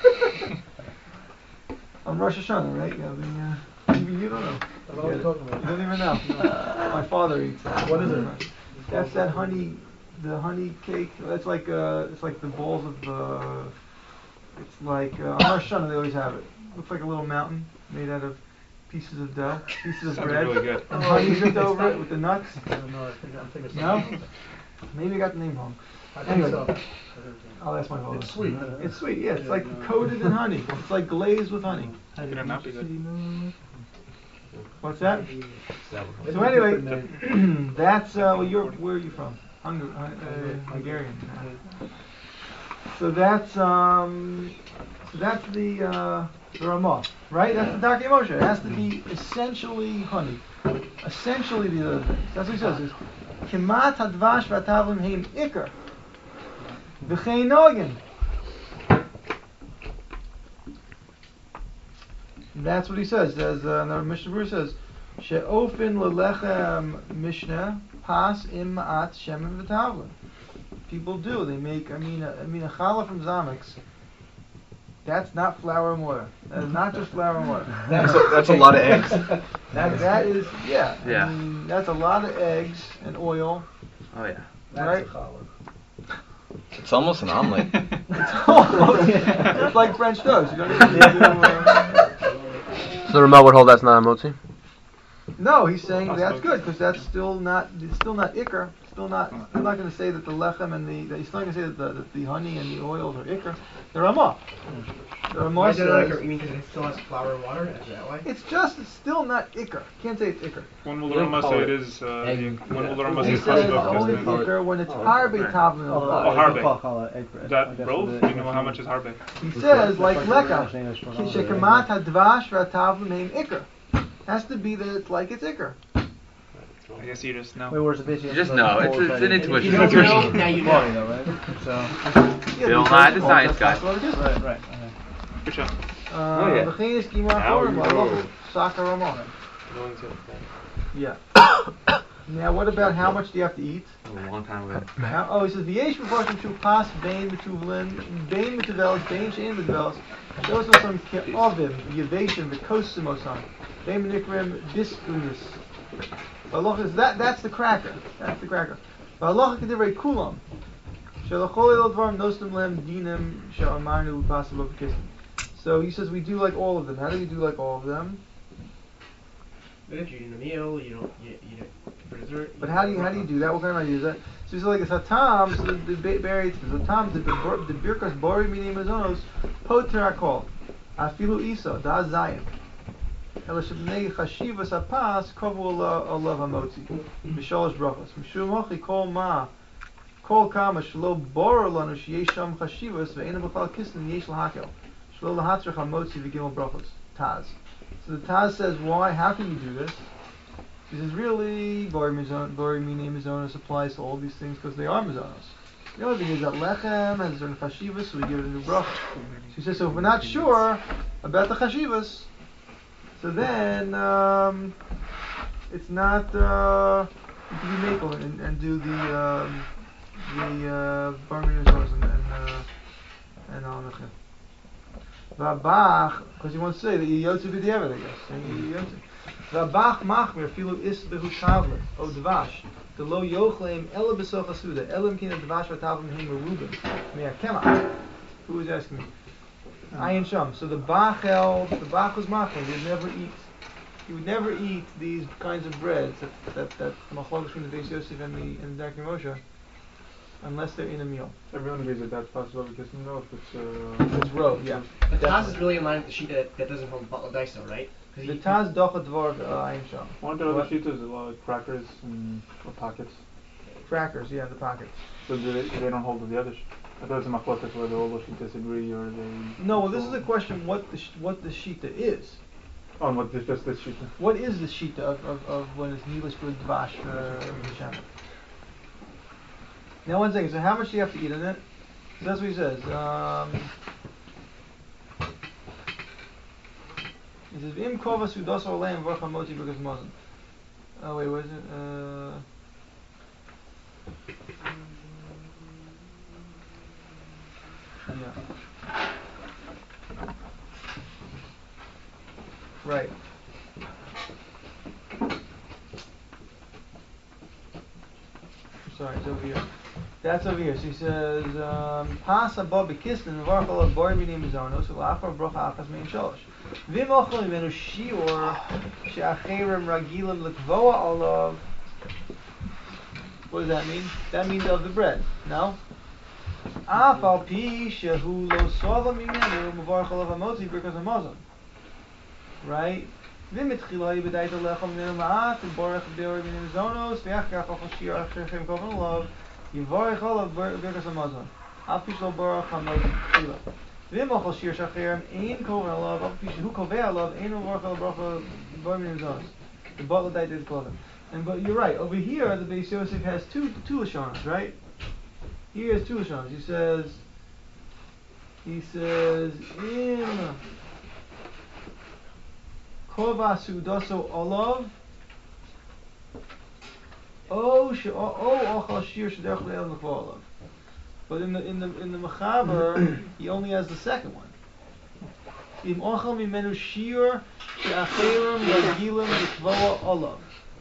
On Rosh Hashanah, right? Yeah, I mean, uh, even you don't know. I don't know what you're talking about. You don't even know. My father eats it. What is it? That's that honey, the honey cake. That's like uh, it's like the balls of uh, it's like uh, on Rosh Hashanah they always have it. Looks like a little mountain made out of pieces of dough, pieces of Sounds bread, really good. and honey dripped over it with the nuts. I don't know. I think I'm thinking No? something. Maybe I got the name wrong. I think Anyway. so. I'll ask my father. It's sweet. It's sweet, yeah. It's like coated in honey. It's like glazed with honey. Could it not be good? What's that? It's So a anyway, different name. that's uh, well, you're where are you from? Hungar- uh, Hungarian. So that's um, so that's the uh, the Ramah, right? That's the Darkei Moshe. It has to be essentially honey, essentially the other things. That's what he says. Is Kemat hadvash v'atavlim heim ikar v'chein nogin. That's what he says. As uh, the Mishnah Berurah says, she'ofin lelechem mishnah pas im ma'at shemen v'tavlin. People do. They make. I mean, a, I mean, a challah from Zamex. That's not flour and water. That is not just flour and water. That's a, that's a lot of eggs. That that is yeah. Yeah. I mean, that's a lot of eggs and oil. Oh yeah. Right? That's a challah. It's almost an omelet. It's almost. It's like French toast. You don't even need to do, uh, So the Ramah would hold that's not a motzi? No, he's saying that's good because that's still not. It's still not ikar. Still not. Still not going to say that the lechem and the. He's not going to say that the, that the honey and the oils are ikar. They're Ramah. The Ramah Why is it like, says you mean because it still has flour and water? Is that why? it's just. It's still not ikar. Can't say it's ikar. When will the Rama say it is? Uh, egg- the- when will the Rama say He it's says possible? only Because ikar when it's Oh, harbe right. tavlin. Oh, Oh, uh, harbe. call, call it egg bread. I that guess rove? the- Do you know how much is harbe? He says like Like lekach. the English for Ki harbe, shekamat yeah. hadvash v'atavlin heim ikar. Has to be that it's like it's ikar. I guess you just know. Wait, where's the base? You just know. It's, it's an intuition. You don't know, now you Quality know. though, right? So, Yeah, Bill because- Nye, the well, science that's- guy. That's what it is. right, right. Okay. Good shot. Uh, yeah. V'chein is kima Now chorim you la'aloch know. Saka Ramah. Yeah. Now, what about how much do you have to eat? A long time ago. How, oh, he says v'yesh b'forshim shu pas bein b'tuvlin bein b'tevelos bein shein b'tevelos. Those are some ke'ovim yeveshim v'kosim osam bein b'nikrim biskunis. V'aloch is that that's the cracker. That's the cracker. V'aloch k'divrei kulam. Shelachol el dvarim nostim lem dinim she'amarnu u'pasav v'kisim. So he says we do like all of them. How do we do like all of them? But if you're eating a meal, you don't you, you don't for dessert. But how do you how do you do that? What kind of idea is that? So it's like it's hatam. So the ba- buried the hatam the bir- the birkas bori mini mazonos poter akol afilu isa da zayin. Ela shebnei chashivas apas kovu ala ala hamotzi b'shalosh brachos mishumochi kol ma kol kama shlo bor lanu sheyesham chashivas ve'ena b'chal kisnin yesh lahakel shlo lahatrich hamotzi v'gimel brachos taz. So the Taz says, why? How can you do this? He says, really, Bori Mizon- Bori Mine Mizonos applies to all these things because they are Mizonos. The other thing is that lechem has certain chashivas, so we give it a new bracha. So he says, so if we're not sure about the chashivas, so then um, it's not uh, you can be makel and, and do the um, the uh, bar mitzvahs and and uh, and alnachim. V'abach, because he wants to say that you yotzu b'diavad, I guess. And you yotzu. V'abach machmir filu is behu tavlet o dvash. The lo yochlem ela b'soch asuda elam kina dvash v'tavlim him merubim mea kemach. Who was asking me? Ayin sham. So the Bach held, the Bach was machmir. He would never eat. He would never eat these kinds of breads that that that machlok between the Beis Yosef and the and the Darkei Moshe, unless they're in a meal. Everyone agrees that that's possible because you know if it's uh, It's roe, yeah. But Taz is really in line with the sheet that, that doesn't hold bottle dice though, right? The he- Taz docha dvar ayin sham. one of the other What? sheets is a lot of crackers and or pockets. Crackers, yeah, in the pockets. So do they, they don't hold with the others. I thought it's a machlokas where the older sheet disagree or they. No, well, this is a question what the sh- what the shita is. Oh, what this just this sheet? What is the shita of, of, of when it's needless for dvash uh, Hashem? Now one second. So how much do you have to eat in it? So that's what he says. Um, he says im kova sudos oleim vorcha moti because mazon. Oh wait, what is it? Uh, yeah. Right. Sorry, it's over here. That's over here. So he says, Pas haba b'kisnin v'varach alav bor minim mizonos v'lachar brocha achas mein shalosh. V'im ochel mimenu shiur she'acherim ragilim l'kvoa alav. What does that mean? That means of the bread. No? Af al pi shehu lo sova mimenu v'varach alav hamotzi b'rkas hamazon. Right? ומתחילה היא בדאית הלחם מן המעט, ובורך באור מן המזונות, ואחר כך השיר אחריכם כובן עליו, יבורך עליו ברכס המזון. אף פי שלא בורך המזון תחילה. ואם אוכל שיר שאחריהם אין כובן עליו, אף פי שהוא קובע עליו, אין מבורך עליו ברכה באור מן המזונות. The bottle date is cloven. And but you're right, over here the Beis Yosef has two two lashonos, right? He has two lashonos. He says he says in Kova sudaso olav o sh o ochal shir shderch le'el olav. But in the in the in the mechaber he only has the second one. Im ochal mimenu shir she'acherim ragilim l'kvoa olav.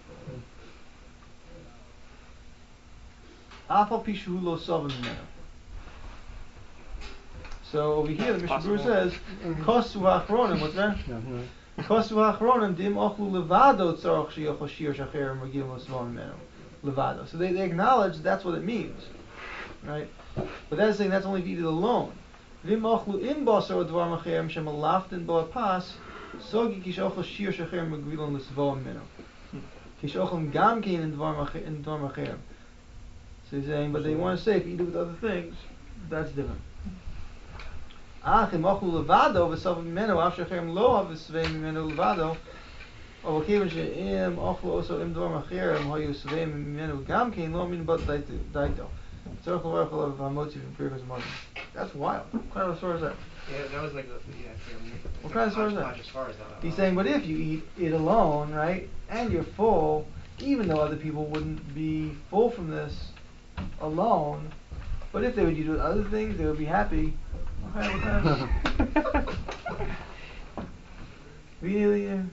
Afal pishu lo sovim mimenu. So over here the Mishnah Berurah says kosu ha'achronim. What's that? Kosu ha'achronim dim ochlu levado tzarach she'yochal shir she'acherim ragilim l'sovim mimenu. Levado. So they, they acknowledge that's what it means, right? But that's saying that's only if you eat it alone. Vim ochlu im basar dvar macherem shemalaftin bo apas sogi kishochel shir shecherem megvilon l'svoim minu. Kishochel gam kein in dvar macherem. So he's saying, but they want to say if you eat it with other things, that's different. Ach im ochlu levado v'savim minu af shecherem lo v'sveim minu levado. או כיוון שאם אוכלו עושו עם דור אחרים היו שבעים ממנו גם כן לא מן בת דייתו צריך לברך עליו והמוציא בפרקס מוזן. That's wild. What kind of story is that? Yeah, that was like the, yeah, um, What kind of story is that? hodgepodge as far as that. He's saying, but if you eat it alone, right, and you're full, even though other people wouldn't be full from this alone, but if they would eat it with other things, they would be happy. What kind of, what kind of really? uh,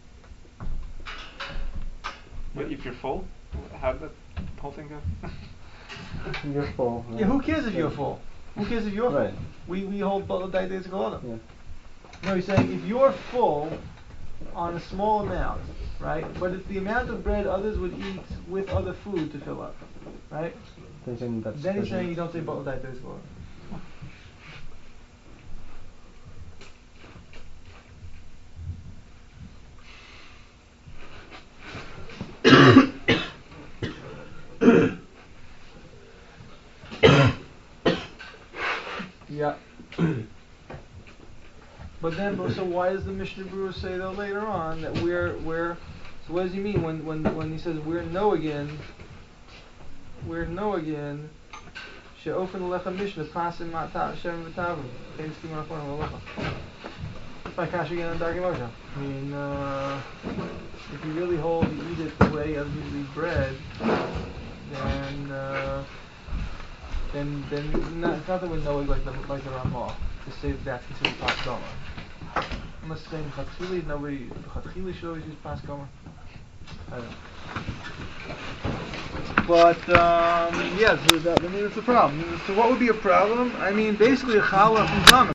But if you're full, how did that whole thing go? You're full. Yeah, who cares if you're full? Who cares if you're full? Right. We we hold bottle days to go Yeah. No, he's saying if you're full on a small amount, right? But it's the amount of bread others would eat with other food to fill up, right? Then he's saying that's Then he's sufficient. saying you don't say bottle days to go Yeah. But then, so why does the Mishnah Berurah say though later on that we're we're? So what does he mean when when when he says we're no again? We're no again. she'ofen lechem mishnah pasim mata shem v'tavim. Kein stima afon halacha. That's my kash again on Dargi Moshe. I mean, uh, if you really hold you eat it the way other people eat bread, then uh, then then not, it's not that we're knowing like the like the Ramah to say that that's considered pas gomer. Unless saying chatchili, nobody chatchili should always use pas gomer. I don't know. But um, yes, yeah, so that, I mean, it's a problem. So what would be a problem? I mean, basically a challah from Zama.